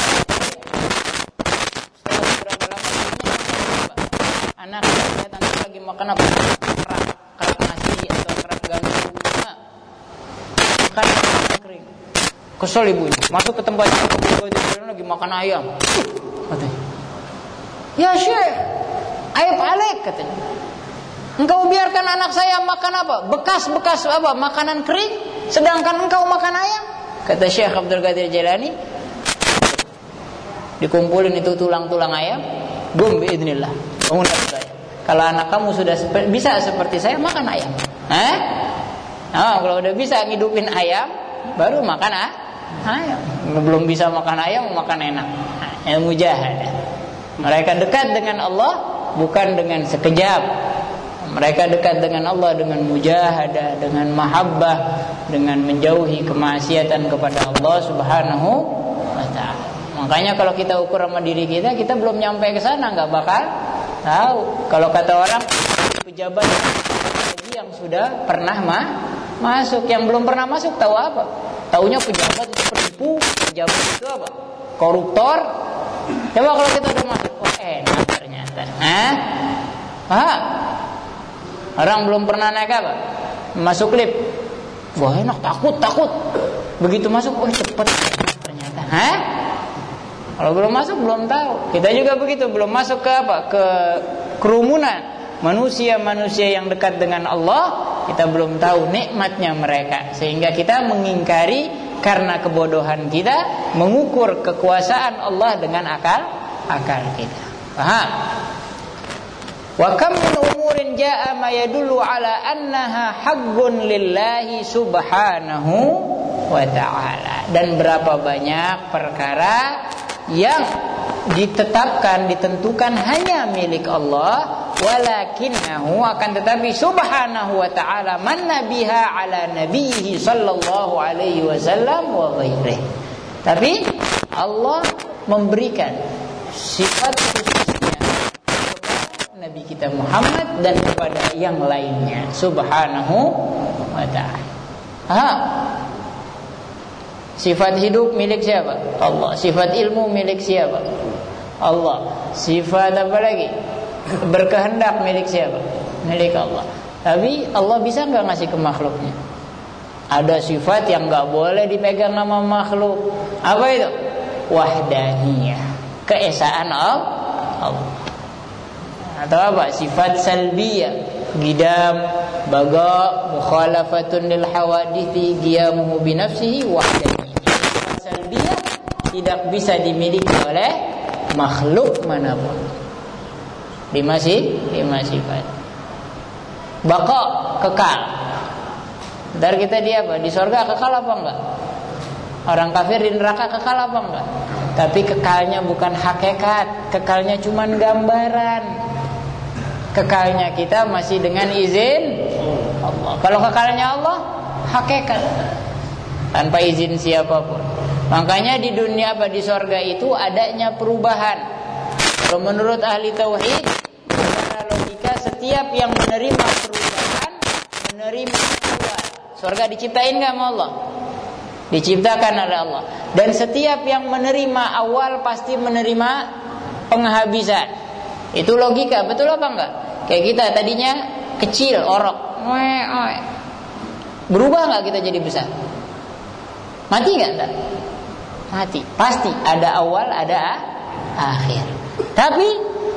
B: Setelah beberapa lama anak lihat anak lagi makan apa? Kerak, kerak nasi atau kerak gandum. Nah, makan kering. Kesel ibunya. Masuk ke tempatnya ibu lagi makan ayam. Katanya. Ya Syekh, aib alaik katanya. Engkau biarkan anak saya makan apa? Bekas-bekas apa? Makanan kering, sedangkan engkau makan ayam. Kata Syekh Abdul Qadir Jailani, dikumpulin itu tulang-tulang ayam, bum biidznillah. Bangun saya. Kalau anak kamu sudah sepe- bisa seperti saya, makan ayam. Hah? Nah, kalau udah bisa ngidupin ayam, baru makan ah? ayam. Belum bisa makan ayam, makan enak. Ilmu jahadah. Mereka dekat dengan Allah bukan dengan sekejap. Mereka dekat dengan Allah dengan mujahadah, dengan mahabbah, dengan menjauhi kemaksiatan kepada Allah Subhanahu wa ta'ala. Makanya kalau kita ukur sama diri kita, kita belum nyampe ke sana, enggak bakal tahu. Kalau kata orang pejabat lagi yang sudah pernah mah masuk, yang belum pernah masuk tahu apa? Taunya pejabat itu penipu, pejabat itu apa? Koruptor. Coba kalau kita udah masuk, oh enak ternyata. Hah? Hah? Orang belum pernah naik apa? Masuk lift. Wah enak, takut, takut. Begitu masuk, oh cepet ternyata. Hah? Kalau belum masuk, belum tahu. Kita juga begitu, belum masuk ke apa? Ke kerumunan manusia-manusia yang dekat dengan Allah, kita belum tahu nikmatnya mereka. Sehingga kita mengingkari karena kebodohan kita, mengukur kekuasaan Allah dengan akal akal kita. Paham? Wa kam min umurin jaa ma yadullu ala annaha haqqun lillahi subhanahu wa ta'ala. Dan berapa banyak perkara yang ditetapkan, ditentukan hanya milik Allah, walakinnahu akan tetapi subhanahu wa ta'ala manna biha ala nabiyhi sallallahu alaihi wasallam wa ghairihi. Tapi Allah memberikan sifat khususnya Nabi kita Muhammad dan kepada yang lainnya subhanahu wa ta'ala. Aha. Sifat hidup milik siapa? Allah. Sifat ilmu milik siapa? Allah. Sifat apa lagi? Berkehendak milik siapa? Milik Allah. Tapi Allah bisa enggak ngasih ke makhluknya? Ada sifat yang enggak boleh dipegang nama makhluk. Apa itu? Wahdaniyah. Keesaan Allah. Atau apa? Sifat salbiyah, gidam, baga, mukhalafatun lil hawadithi, qiyamuhu bi nafsihi wahdaniyah. Sifat salbiyah tidak bisa dimiliki oleh makhluk manapun. Lima sih, lima sifat. Baqa, kekal. Ntar kita di apa? Di surga kekal apa enggak? Orang kafir di neraka kekal apa enggak? Tapi kekalnya bukan hakikat, kekalnya cuman gambaran. Kekalnya kita masih dengan izin Allah. Kalau kekalnya Allah, hakikat tanpa izin siapapun. Makanya di dunia apa di surga itu adanya perubahan. Kalau menurut ahli tauhid, secara logika setiap yang menerima perubahan menerima awal. Surga diciptain enggak sama Allah? Diciptakan oleh Allah. Dan setiap yang menerima awal pasti menerima penghabisan. Itu logika, betul apa enggak? Kayak kita tadinya kecil, orok, berubah enggak kita jadi besar? Mati enggak? Enggak? Mati. Pasti ada awal, ada akhir. Tapi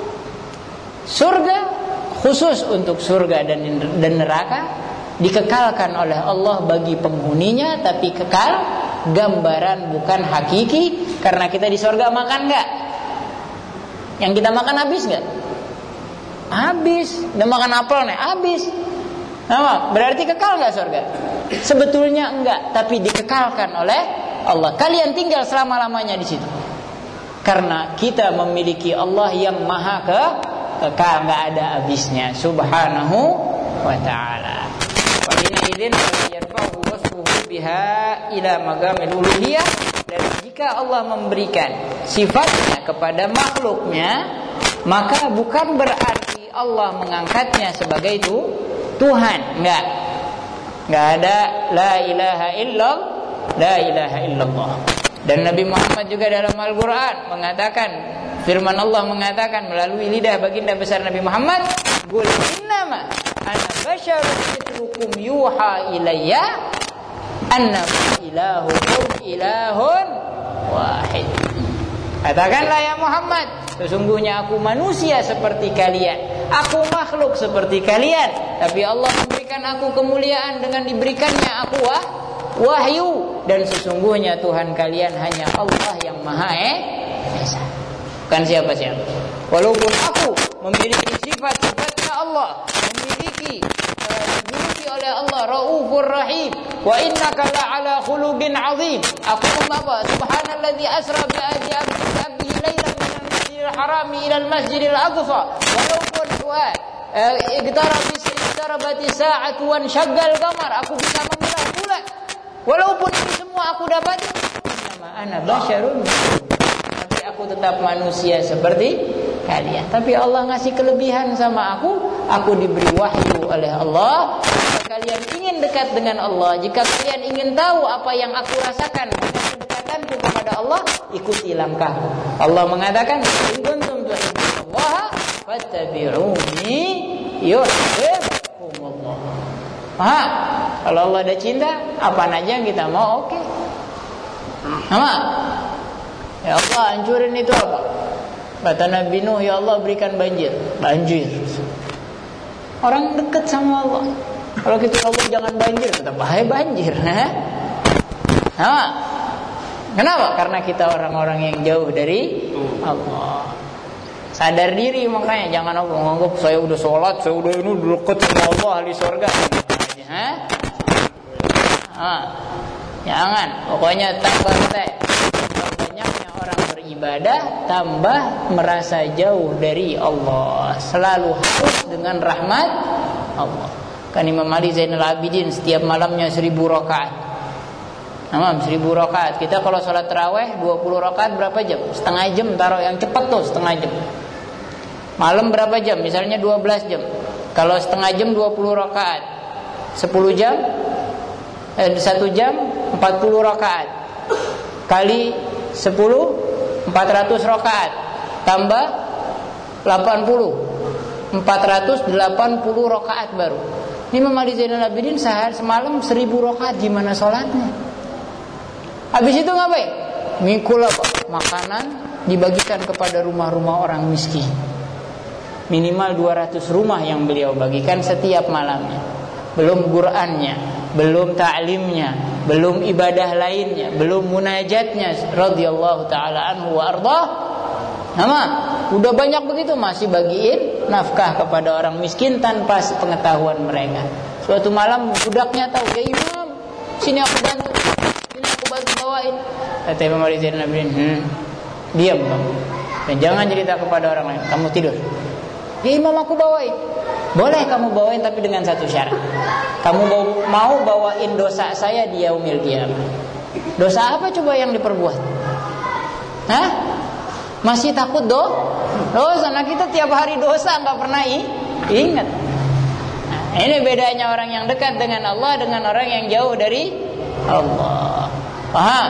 B: surga khusus untuk surga dan dan neraka dikekalkan oleh Allah bagi penghuninya, tapi kekal, gambaran bukan hakiki. Karena kita di surga makan enggak? Yang kita makan habis enggak? Habis. Udah makan apel nih, habis. Nah, berarti kekal enggak surga? Sebetulnya enggak, tapi dikekalkan oleh Allah. Kalian tinggal selama-lamanya di situ. Karena kita memiliki Allah yang maha ke kekal, enggak ada habisnya subhanahu wa ta'ala. Wa inna idzin yarfa'u wasfuhu biha ila magamil uluhiyah. Dan jika Allah memberikan sifatnya kepada makhluknya, maka bukan berarti Allah mengangkatnya sebagai itu Tuhan. Enggak. Enggak ada la ilaha illallah, la ilaha illallah. Dan Nabi Muhammad juga dalam Al-Quran mengatakan, firman Allah mengatakan melalui lidah baginda besar Nabi Muhammad, qul innama ana basyarun mithlukum yuha ilayya annama ilahukum ilahun wahid. Katakanlah ya Muhammad, sesungguhnya aku manusia seperti kalian, aku makhluk seperti kalian, tapi Allah memberikan aku kemuliaan dengan diberikannya aku wah, wahyu, dan sesungguhnya Tuhan kalian hanya Allah yang Maha Esa, bukan siapa-siapa. Walaupun aku memiliki sifat-sifatnya Allah, memiliki dimiliki oleh Allah Raufur Rahim, wa innaka la'ala khuluqin 'azim. Aku membawa subhanalladzi asra bi abdihi lailan minal masjidil harami ila al masjidil aqsa. Walaupun suat iqtarabati sa'atu wan syaggal qamar, aku bisa membelah bulan. Walaupun ini semua aku dapat, nama ana basyarun, tapi aku tetap manusia seperti kalian. Tapi Allah ngasih kelebihan sama aku, aku diberi wahyu oleh Allah. Jika kalian ingin dekat dengan Allah, jika kalian ingin tahu apa yang aku rasakan dengan kedekatanku kepada Allah, ikuti langkahku. Allah mengatakan, in kuntum tuhibbunallaha fattabi'uni yuhibbukumullah. Aha, kalau Allah ada cinta, apa aja yang kita mau, oke. Okay. Sama. Ya Allah, hancurin itu apa? Kata Nabi Nuh, ya Allah berikan banjir. Banjir. Orang dekat sama Allah. Kalau kita Allah jangan banjir, tetap bahaya banjir. Sama. Kenapa? Karena kita orang-orang yang jauh dari Allah. Sadar diri makanya, jangan aku menganggap saya udah sholat, saya udah ini dekat sama Allah, ahli surga. Hah? Ah, jangan. Pokoknya tambah teh. Banyaknya orang beribadah, tambah merasa jauh dari Allah. Selalu harus dengan rahmat Allah. Kan Imam Ali Zainal Abidin setiap malamnya seribu rakaat. Namam seribu rakaat. Kita kalau sholat taraweh dua puluh rakaat berapa jam? Setengah jam taruh yang cepat tuh setengah jam. Malam berapa jam? Misalnya dua belas jam. Kalau setengah jam dua puluh rakaat. sepuluh jam eh, satu jam empat puluh rakaat kali sepuluh empat ratus rakaat tambah delapan puluh empat ratus delapan puluh rakaat baru. Imam Ali Zainal Abidin sehari semalam seribu rakaat, gimana sholatnya? Habis itu ngapain? Mikul apa? Makanan dibagikan kepada rumah-rumah orang miskin. Minimal dua ratus rumah yang beliau bagikan setiap malamnya. Belum Qur'annya, belum ta'limnya, belum ibadah lainnya, belum munajatnya radhiyallahu taala anhu wa ardhah. Sama, udah banyak begitu masih bagiin nafkah kepada orang miskin tanpa pengetahuan mereka. Suatu malam budaknya tahu, "Ya Imam, sini aku bantu. Sini aku bantu bawain." Kata Imam Ali Zainal Abidin, "Hmm, diam kamu. Dan jangan cerita kepada orang lain. Kamu tidur." "Ya Imam, aku bawain." "Boleh kamu bawain, tapi dengan satu syarat. Kamu mau bawain dosa saya di yaumil qiyamah." Dosa apa coba yang diperbuat? Hah? Masih takut do? Dosa. Nah kita tiap hari dosa, nggak pernah i- ingat. Nah, ini bedanya orang yang dekat dengan Allah dengan orang yang jauh dari Allah. Paham?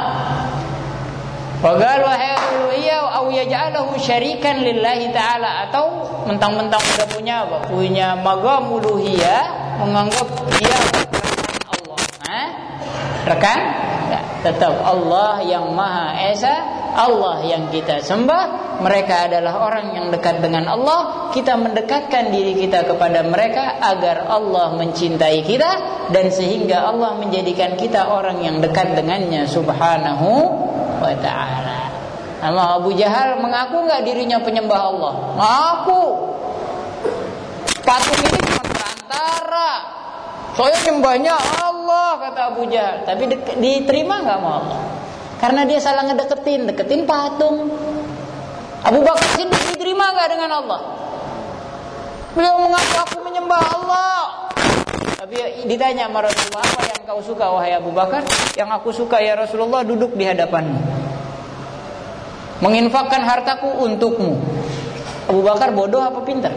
B: Wagal wahayuluhiyya au yaj'alahu syarikan lillahi ta'ala, atau mentang-mentang udah punya apa? Punya magam uluhiyah, menganggap dia rekan Allah. Hah? Rekan? Enggak. Tetap Allah yang Maha Esa, Allah yang kita sembah. Mereka adalah orang yang dekat dengan Allah. Kita mendekatkan diri kita kepada mereka agar Allah mencintai kita, dan sehingga Allah menjadikan kita orang yang dekat dengannya subhanahu wa ta'ala. Nama Abu Jahal mengaku enggak dirinya penyembah Allah? Ngaku. Patung ini cuma perantara. Saya nyembahnya Allah, kata Abu Jahal. Tapi de- diterima enggak sama Allah? Karena dia salah ngedeketin, deketin patung. Abu Bakar Siddiq diterima enggak dengan Allah? Beliau mengaku aku menyembah Allah. Tapi ditanya sama Rasulullah, apa yang kau suka wahai Abu Bakar? Yang aku suka ya Rasulullah duduk di hadapanmu, menginfakkan hartaku untukmu. Abu Bakar bodoh apa pintar?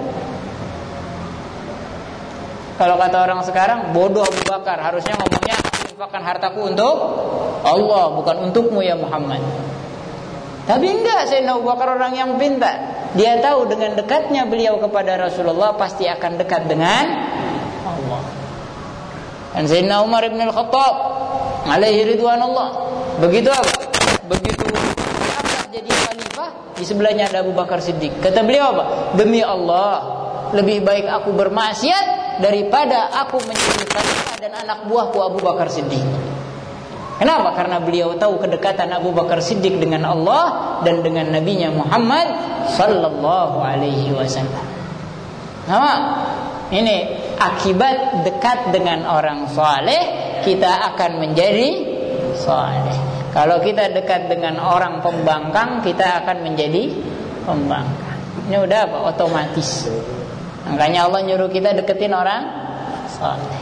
B: Kalau kata orang sekarang, bodoh Abu Bakar, harusnya ngomongnya infakkan hartaku untuk Allah, bukan untukmu ya Muhammad. Tapi enggak, Sayyidina Abu Bakar orang yang pintar. Dia tahu dengan dekatnya beliau kepada Rasulullah pasti akan dekat dengan Allah. Dan Sayyidina Umar ibn al-Khattab alaihi ridwanullah, begitu apa? Begitu apa jadi khalifah, di sebelahnya ada Abu Bakar Siddiq. Kata beliau apa? Demi Allah, lebih baik aku bermaksiat daripada aku menjadi khalifah dan anak buahku Abu Bakar Siddiq. Kenapa? Karena beliau tahu kedekatan Abu Bakar Siddiq dengan Allah dan dengan Nabinya Muhammad sallallahu alaihi wasallam. Nah, ini akibat dekat dengan orang saleh, kita akan menjadi saleh. Kalau kita dekat dengan orang pembangkang, kita akan menjadi pembangkang. Ini udah apa? Otomatis. Makanya Allah nyuruh kita deketin orang saleh.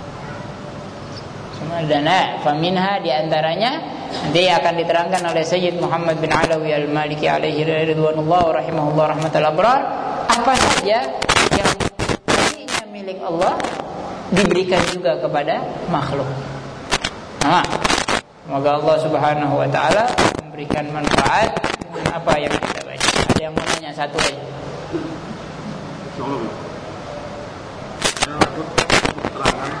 B: Dana faminha diantaranya nanti akan diterangkan oleh Sayyid Muhammad bin Alawi al-Maliki alaihi ridwanullah rahimahullah rahmatal abrar, apa saja yang tadinya milik Allah diberikan juga kepada makhluk. Nah, semoga Allah Subhanahu wa taala memberikan manfaat dengan apa yang kita baca. Ada yang mau nanya satu aja?
C: Insyaallah. Saya takut keterangan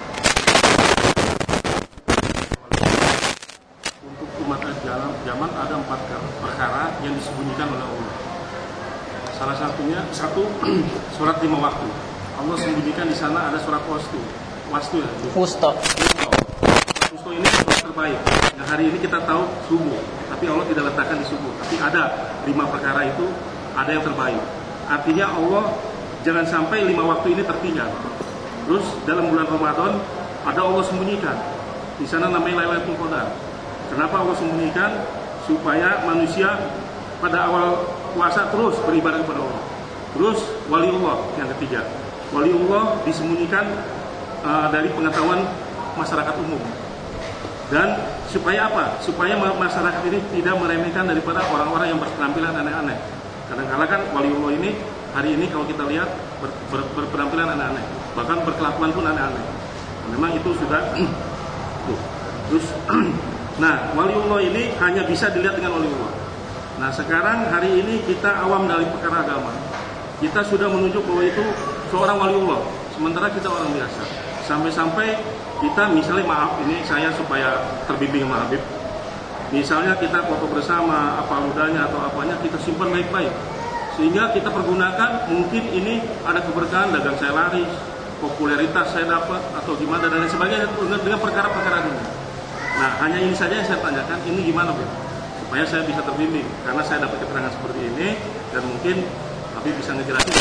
C: untuk umat zaman ada empat perkara yang disembunyikan oleh Allah. Salah satunya satu surat lima waktu. Allah sembunyikan di sana ada surat wastu. Wastu ya.
B: Wusta.
C: Wusta ini surat terbaik. Yang hari ini kita tahu subuh, tapi Allah tidak letakkan di subuh. Tapi ada lima perkara itu, ada yang terbaik. Artinya Allah jangan sampai lima waktu ini tertinggal. Terus dalam bulan Ramadan ada Allah sembunyikan. Di sana namanya Lailatul Qadar. Kenapa Allah sembunyikan? Supaya manusia pada awal puasa terus beribadah kepada Allah. Terus waliullah yang ketiga. Waliullah disembunyikan uh, dari pengetahuan masyarakat umum. Dan supaya apa? Supaya masyarakat ini tidak meremehkan daripada orang-orang yang berpenampilan aneh-aneh. Kadang-kadang kan waliullah ini hari ini kalau kita lihat ber, ber, berpenampilan aneh-aneh, bahkan berkelakuan pun aneh-aneh. Memang itu sudah tuh. Terus nah, waliullah ini hanya bisa dilihat dengan waliullah. Nah, sekarang hari ini kita awam dari perkara agama. Kita sudah menunjuk bahwa itu seorang waliullah, sementara kita orang biasa. Sampai-sampai kita misalnya, maaf ini saya supaya terbimbing sama Habib. Misalnya kita foto bersama, apa ludahnya atau apanya kita simpan baik-baik. Sehingga kita pergunakan, mungkin ini ada keberkahan, dagang saya laris, popularitas saya dapat atau gimana dan lain sebagainya dengan perkara-perkara ini. Nah, hanya ini saja yang saya tanyakan, ini gimana Bu? Supaya saya bisa terbimbing, karena saya dapat keterangan seperti ini dan mungkin Habib bisa ngejelasin.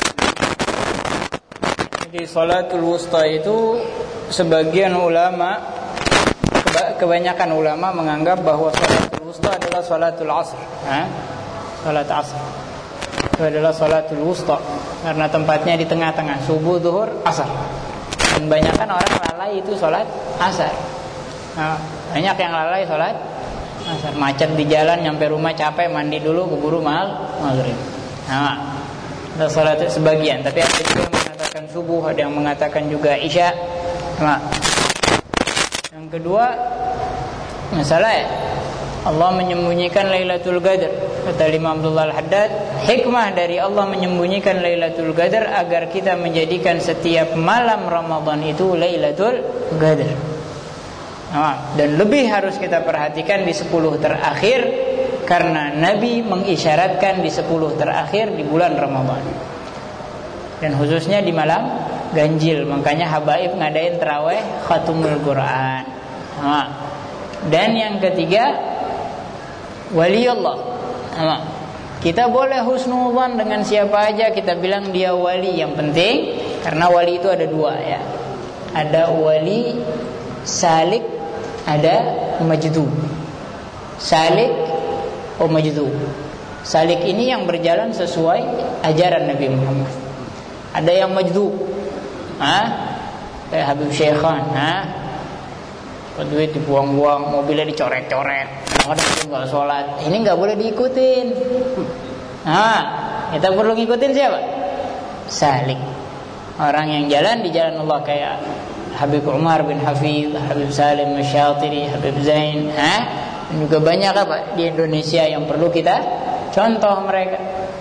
A: Jadi salatul wusta itu sebagian ulama, kebanyakan ulama menganggap bahwa salatul wusta adalah salatul asr, ha? Salat asr. Itu adalah salatul wusta karena tempatnya di tengah-tengah, subuh, zuhur, asar. Dan banyakkan orang lalai itu salat asar. Nah, banyak yang lalai salat asar, macet di jalan, nyampe rumah capek, mandi dulu, keburu mal maghrib. Nah, ada salat sebagian, tapi ada juga yang mengatakan subuh, ada yang mengatakan juga isya. Nah, yang kedua, masalah ya, Allah menyembunyikan Lailatul Qadar. Kata Imam Abdullah Al-Haddad, hikmah dari Allah menyembunyikan Lailatul Qadar agar kita menjadikan setiap malam Ramadan itu Lailatul Qadar. Nah, dan lebih harus kita perhatikan di sepuluh terakhir, karena Nabi mengisyaratkan di sepuluh terakhir di bulan Ramadan. Dan khususnya di malam ganjil, makanya habaib ngadain tarawih khatumul Quran. Nah, dan yang ketiga, waliullah. Nah, kita boleh husnudzan dengan siapa aja, kita bilang dia wali. Yang penting, karena wali itu ada dua ya. Ada wali salik, ada majdub. Salik atau majdub. Salik ini yang berjalan sesuai ajaran Nabi Muhammad. Ada yang majdub, ah, kayak Habib Syekhan, ah, duit dibuang-buang, mobilnya dicoret-coret, kadang-kadang nggak sholat. Ini nggak boleh diikutin. Nah,
B: kita perlu ngikutin siapa? Salik. Orang yang jalan di jalan Allah kayak Habib Umar bin Hafidh, Habib Salim Masyatiri, Habib Zain, ha? Dan juga banyak apa di Indonesia yang perlu kita contoh mereka.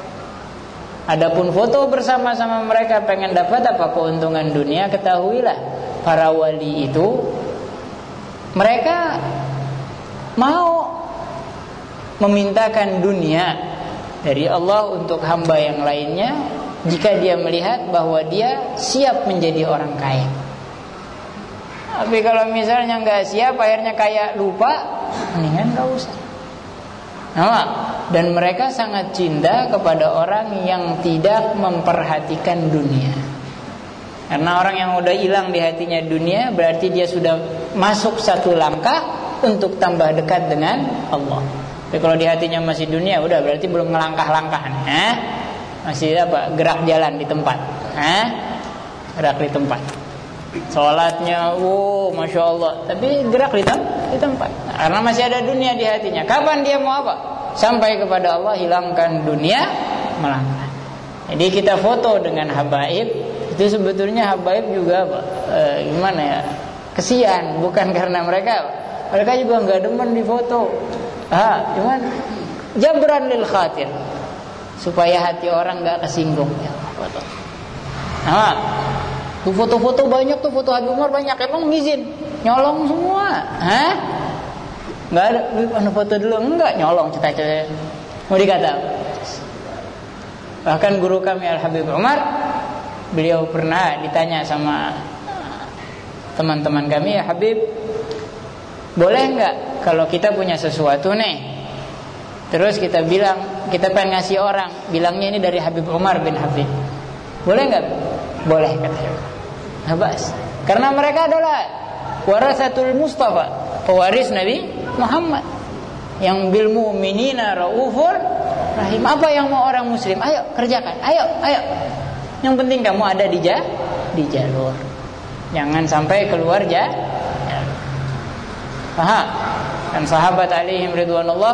B: Adapun foto bersama-sama mereka pengen dapat apa keuntungan dunia, ketahuilah para wali itu mereka mau memintakan dunia dari Allah untuk hamba yang lainnya jika dia melihat bahwa dia siap menjadi orang kaya. Tapi kalau misalnya nggak siap, akhirnya kaya lupa, mendingan nggak usah. Nah, dan mereka sangat cinta kepada orang yang tidak memperhatikan dunia. Karena orang yang udah hilang di hatinya dunia, berarti dia sudah masuk satu langkah untuk tambah dekat dengan Allah. Tapi kalau di hatinya masih dunia, udah berarti belum ngelangkah-langkah, eh? Masih apa? Gerak jalan di tempat, eh? Gerak di tempat. Sholatnya, wow, masya Allah. Tapi gerak di, tem- di tempat. Karena masih ada dunia di hatinya. Kapan dia mau apa? Sampai kepada Allah, hilangkan dunia, melangkah. Jadi kita foto dengan habaib. Itu sebetulnya habaib juga apa? E, gimana ya? Kesian, bukan karena mereka. Mereka juga nggak demen di foto. Ah, cuman jabran lil khatir, supaya hati orang nggak kesinggung. Ya, foto. Nah, tuh foto-foto banyak tuh, foto Habib Umar banyak, emang ngizin nyolong semua, hah? Nggak ada, mana foto dulu, enggak nyolong, cita-cita. Mau dikata? Bahkan guru kami Al Habib Umar, beliau pernah ditanya sama teman-teman kami, ya Habib, boleh nggak kalau kita punya sesuatu nih, terus kita bilang kita pengen ngasih orang, bilangnya ini dari Habib Umar bin Habib, boleh nggak? Boleh katanya. Habas. Karena mereka adalah warasatul Mustafa, pewaris Nabi Muhammad, yang bil mu'minina raufur rahim. Apa yang mau orang muslim? Ayo kerjakan. Ayo, ayo. Yang penting kamu ada di ja, di jalur. Jangan sampai keluar ja. Paham? Dan sahabat alaihim ridwanullah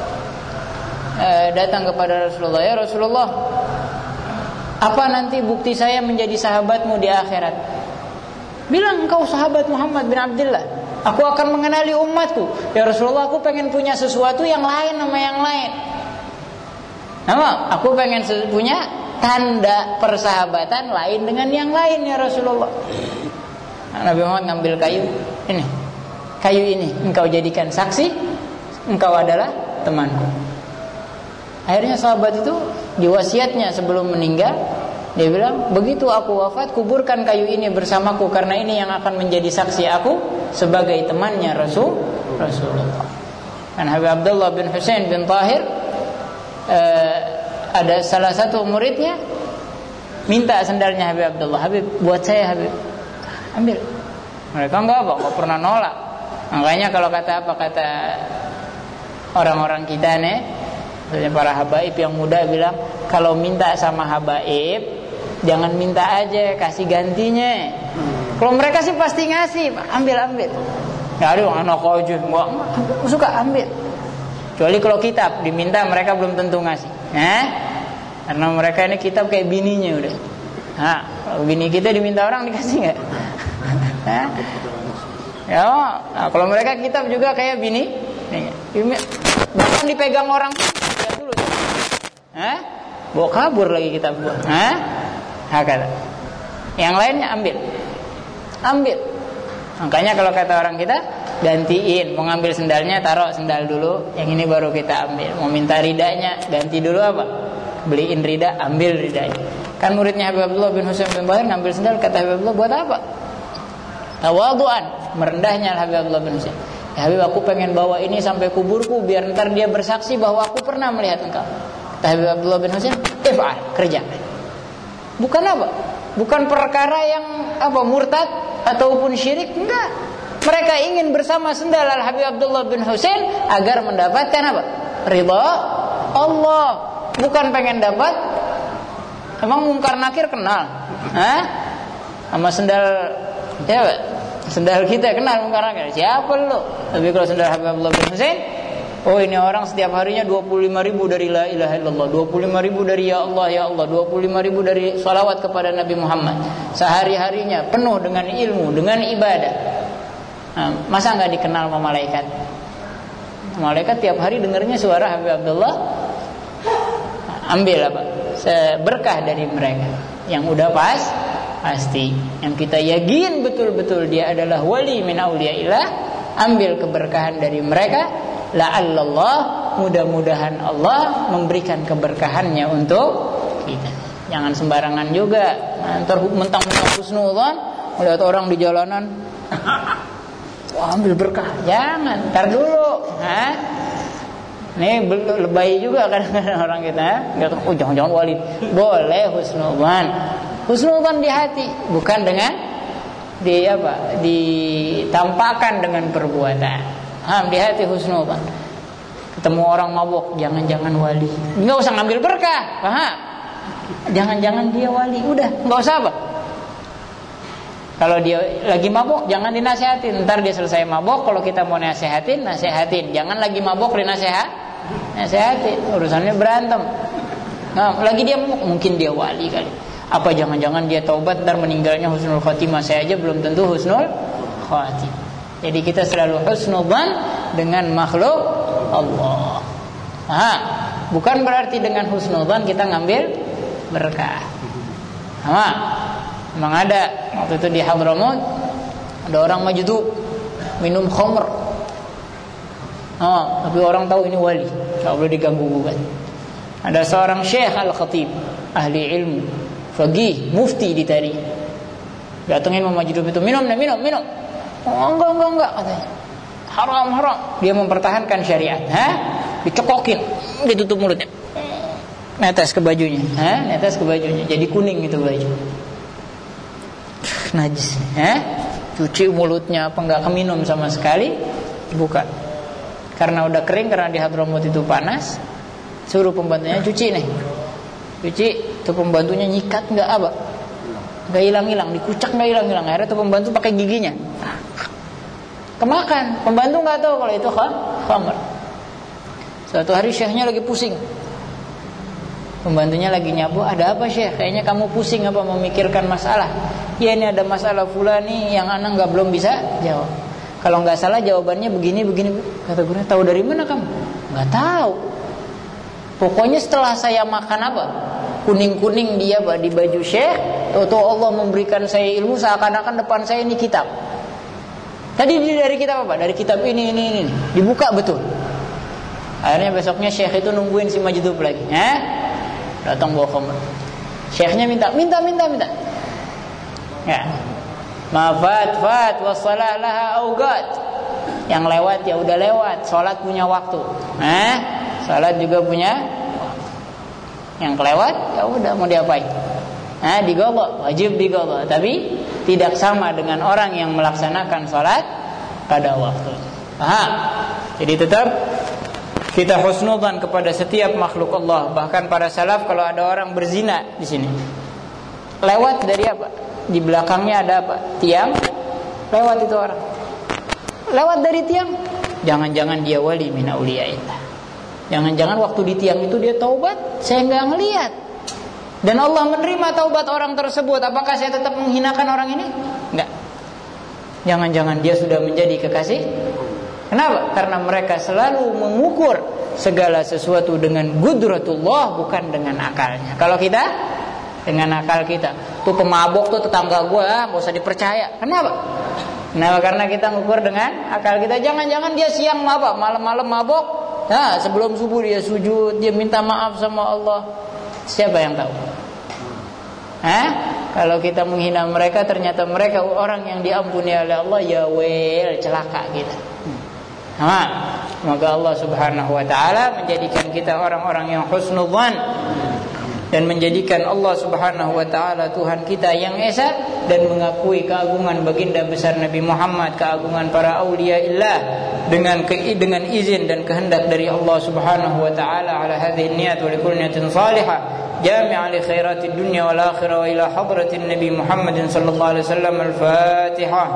B: eh, datang kepada Rasulullah, ya Rasulullah, apa nanti bukti saya menjadi sahabatmu di akhirat? Bilang engkau sahabat Muhammad bin Abdullah, aku akan mengenali umatku. Ya Rasulullah, aku pengen punya sesuatu yang lain sama yang lain. Nama, aku pengen punya tanda persahabatan lain dengan yang lain ya Rasulullah. Nabi Muhammad ngambil kayu, ini kayu ini engkau jadikan saksi, engkau adalah temanku. Akhirnya sahabat itu diwasiatnya sebelum meninggal, dia bilang, begitu aku wafat, kuburkan kayu ini bersamaku, karena ini yang akan menjadi saksi aku sebagai temannya Rasul Rasulullah. Dan Habib Abdullah bin Husain bin Tahir, eh, ada salah satu muridnya minta sendalnya Habib Abdullah, Habib buat saya Habib, ambil. Mereka enggak apa, enggak pernah nolak. Makanya kalau kata apa kata orang-orang kita nih, para habaib yang muda bilang, kalau minta sama habaib jangan minta aja, kasih gantinya. Kalau mereka sih pasti ngasih, ambil ambil. Nggak ada anak aja, nggak suka ambil. Kecuali kalau kitab diminta, mereka belum tentu ngasih. Nah, karena mereka ini kitab kayak bininya udah. Nah, kalau bini kita diminta orang dikasih nggak? Nah, ya, nah, kalau mereka kitab juga kayak bini, bahkan dipegang orang. Hah? Bawa kabur lagi kita buat. Hah? Hakata. Yang lainnya ambil. Ambil. Makanya kalau kata orang kita, gantiin. Mau ngambil sendalnya, taruh sendal dulu. Yang ini baru kita ambil. Mau minta ridanya, ganti dulu apa? Beliin rida, ambil ridanya. Kan muridnya Habib Abdullah bin Husain bin Bahir ngambil sendal, kata Habib Abdullah, buat apa? Tawaduan, merendahnya Habib Abdullah bin Husain. Ya Habib, aku pengen bawa ini sampai kuburku, biar ntar dia bersaksi bahwa aku pernah melihat engkau. Habib Abdullah bin Husain, if'al, kerja. Bukan apa? Bukan perkara yang apa murtad ataupun syirik, enggak. Mereka ingin bersama sendal Al Habib Abdullah bin Husain agar mendapatkan apa? Ridha Allah. Bukan pengen dapat. Emang Mungkar Nakir kenal? Hah? Sama sendal siapa? Sendal kita kenal Mungkar Nakir. Siapa lu? Tapi kalau sendal Habib Abdullah bin Husain, Oh ini orang setiap harinya dua puluh lima ribu dari la ilaha illallah, dua puluh lima ribu dari ya Allah ya Allah, dua puluh lima ribu dari salawat kepada Nabi Muhammad. Sehari-harinya penuh dengan ilmu, dengan ibadah. Nah, masa nggak dikenal sama malaikat? Malaikat tiap hari dengarnya suara Habib Abdullah. Ambil apa? Berkah dari mereka. Yang udah pas, pasti. Yang kita yakin betul-betul dia adalah wali min auliyaillah, ambil keberkahan dari mereka. La'allallah, mudah-mudahan Allah memberikan keberkahannya untuk kita. Jangan sembarangan juga. Ntar mentang-mentang husnudzon, melihat orang di jalanan, wah ambil berkah. Jangan, ntar dulu. Hah? Nih lebay juga kadang-kadang orang kita. Enggak tahu, oh jangan-jangan wali. Boleh husnudzon. Husnudzon di hati, bukan dengan di apa? Ditampakkan dengan perbuatan. Ha, di hati husnudzon. Ketemu orang mabuk, jangan-jangan wali. Enggak usah ngambil berkah. Paham? Jangan-jangan dia wali. Udah, enggak usah apa. Kalau dia lagi mabuk, jangan dinasihatin. Ntar dia selesai mabuk, kalau kita mau nasihatin, nasihatin. Jangan lagi mabuk dinasihat, nasihatin. Urusannya berantem. Nah, lagi dia mabuk, mungkin dia wali kali. Apa jangan-jangan dia taubat, ntar meninggalnya husnul khatimah. Saya aja belum tentu husnul khatimah. Jadi kita selalu husnudzan dengan makhluk Allah. Aha, bukan berarti dengan husnudzan kita ngambil berkah. Aha, memang ada waktu itu di Hadramaut ada orang majdu minum khamr. Oh, tapi orang tahu ini wali, tak boleh diganggu gugat. Ada seorang syekh al-khatib, ahli ilmu, faqih, mufti di Tari. Datengin Imam Majdu itu, minum, minum, minum. Oh, enggak, enggak, enggak katanya. Haram, haram. Dia mempertahankan syariat. Hah? Dicokokin, ditutup mulutnya. Netes ke bajunya. Hah? Netes ke bajunya. Jadi kuning itu baju. Najis. Hah? Cuci mulutnya apa enggak keminum sama sekali. Buka. Karena udah kering, karena di Hadramaut itu panas. Suruh pembantunya cuci nih. Cuci, tuh pembantunya nyikat enggak apa? Enggak hilang-hilang, dikucak enggak hilang-hilang. Akhirnya tuh pembantu pakai giginya. Kemakan, pembantu nggak tahu kalau itu khamr. Suatu hari syekhnya lagi pusing, pembantunya lagi nyabu. Ada apa syekh? Kayaknya kamu pusing apa memikirkan masalah? Ya ini ada masalah fulani yang anak nggak belum bisa jawab. Kalau nggak salah jawabannya begini begini. Kata gurunya, tahu dari mana kamu? Nggak tahu. Pokoknya setelah saya makan apa? Kuning-kuning dia apa di baju syekh. Tahu-tahu Allah memberikan saya ilmu seakan-akan depan saya ini kitab. Tadi dari kitab apa? Dari kitab ini, ini, ini. Dibuka betul. Akhirnya besoknya syekh itu nungguin si Majdub lagi. Eh? Datang bawa khamr. Syekhnya minta, minta, minta, minta. Ya. Mafat, fat, wassalah laha augat. Yang lewat ya udah lewat. Salat punya waktu. Eh? Salat juga punya waktu. Yang kelewat ya udah mau diapain? Nah, diqadha, wajib diqadha, tapi tidak sama dengan orang yang melaksanakan salat pada waktu. Paham? Jadi tetap kita husnudzan kepada setiap makhluk Allah. Bahkan para salaf kalau ada orang berzina di sini, lewat dari apa? Di belakangnya ada apa? Tiang. Lewat itu orang. Lewat dari tiang. Jangan-jangan dia wali min auliyaillah. Jangan-jangan waktu di tiang itu dia taubat, saya enggak ngelihat. Dan Allah menerima taubat orang tersebut. Apakah saya tetap menghinakan orang ini? Enggak. Jangan-jangan dia sudah menjadi kekasih. Kenapa? Karena mereka selalu mengukur segala sesuatu dengan qudratullah, bukan dengan akalnya. Kalau kita dengan akal kita, tuh pemabok tuh tetangga gue, nggak usah dipercaya. Kenapa? Kenapa? Karena kita mengukur dengan akal kita. Jangan-jangan dia siang apa, malam-malam mabok. Nah, sebelum subuh dia sujud, dia minta maaf sama Allah. Siapa yang tahu? Hah? Kalau kita menghina mereka, ternyata mereka orang yang diampuni oleh Allah, ya wel, celaka kita. Nah, semoga Allah Subhanahu wa taala menjadikan kita orang-orang yang husnudzan dan menjadikan Allah Subhanahu wa taala Tuhan kita yang esa, dan mengakui keagungan baginda besar Nabi Muhammad, keagungan para auliyaillah dengan ke, dengan izin dan kehendak dari Allah Subhanahu wa taala. Ala hadhihi niyyat wa likulli niyatin salihah jami'a li khairatid dunya wal akhirah wa ila hadratin Nabi Muhammadin sallallahu alaihi wasallam. Al-Fatihah.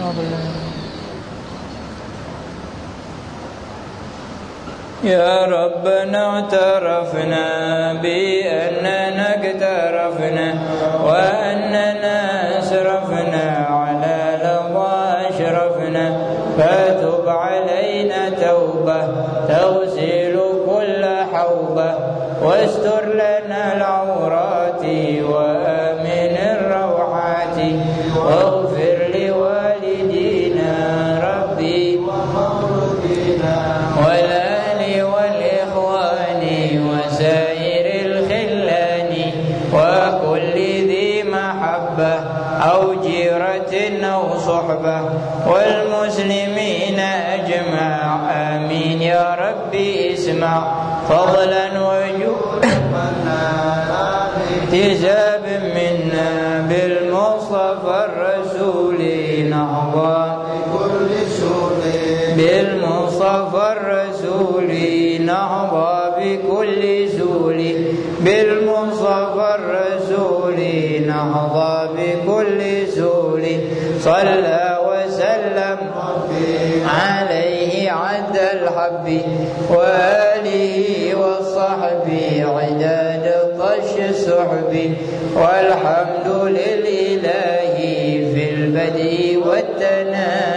A: يا ربنا اعترفنا بأننا اقترفنا وأننا أسرفنا على لظى أشرفنا فتب علينا توبة تغسل كل حوبة واستر لنا العورات وآمن الروعات واغفر لوالدينا ربي ومولدينا والآل والإخوان وسائر الخلان وكل ذي محبة أو جيرة أو صحبة والمسلمين أجمع آمين يا ربي اسمع فضلا وجودا احتساب منا بالمصطفى الرسول نهضى بالمصطفى الرسول نهضى بكل سول بالمصطفى الرسول نهضى بكل سول صلى وسلم عليه عد الحب وآله وصحبه عداد طش السحب والحمد للإله في البدء والتنام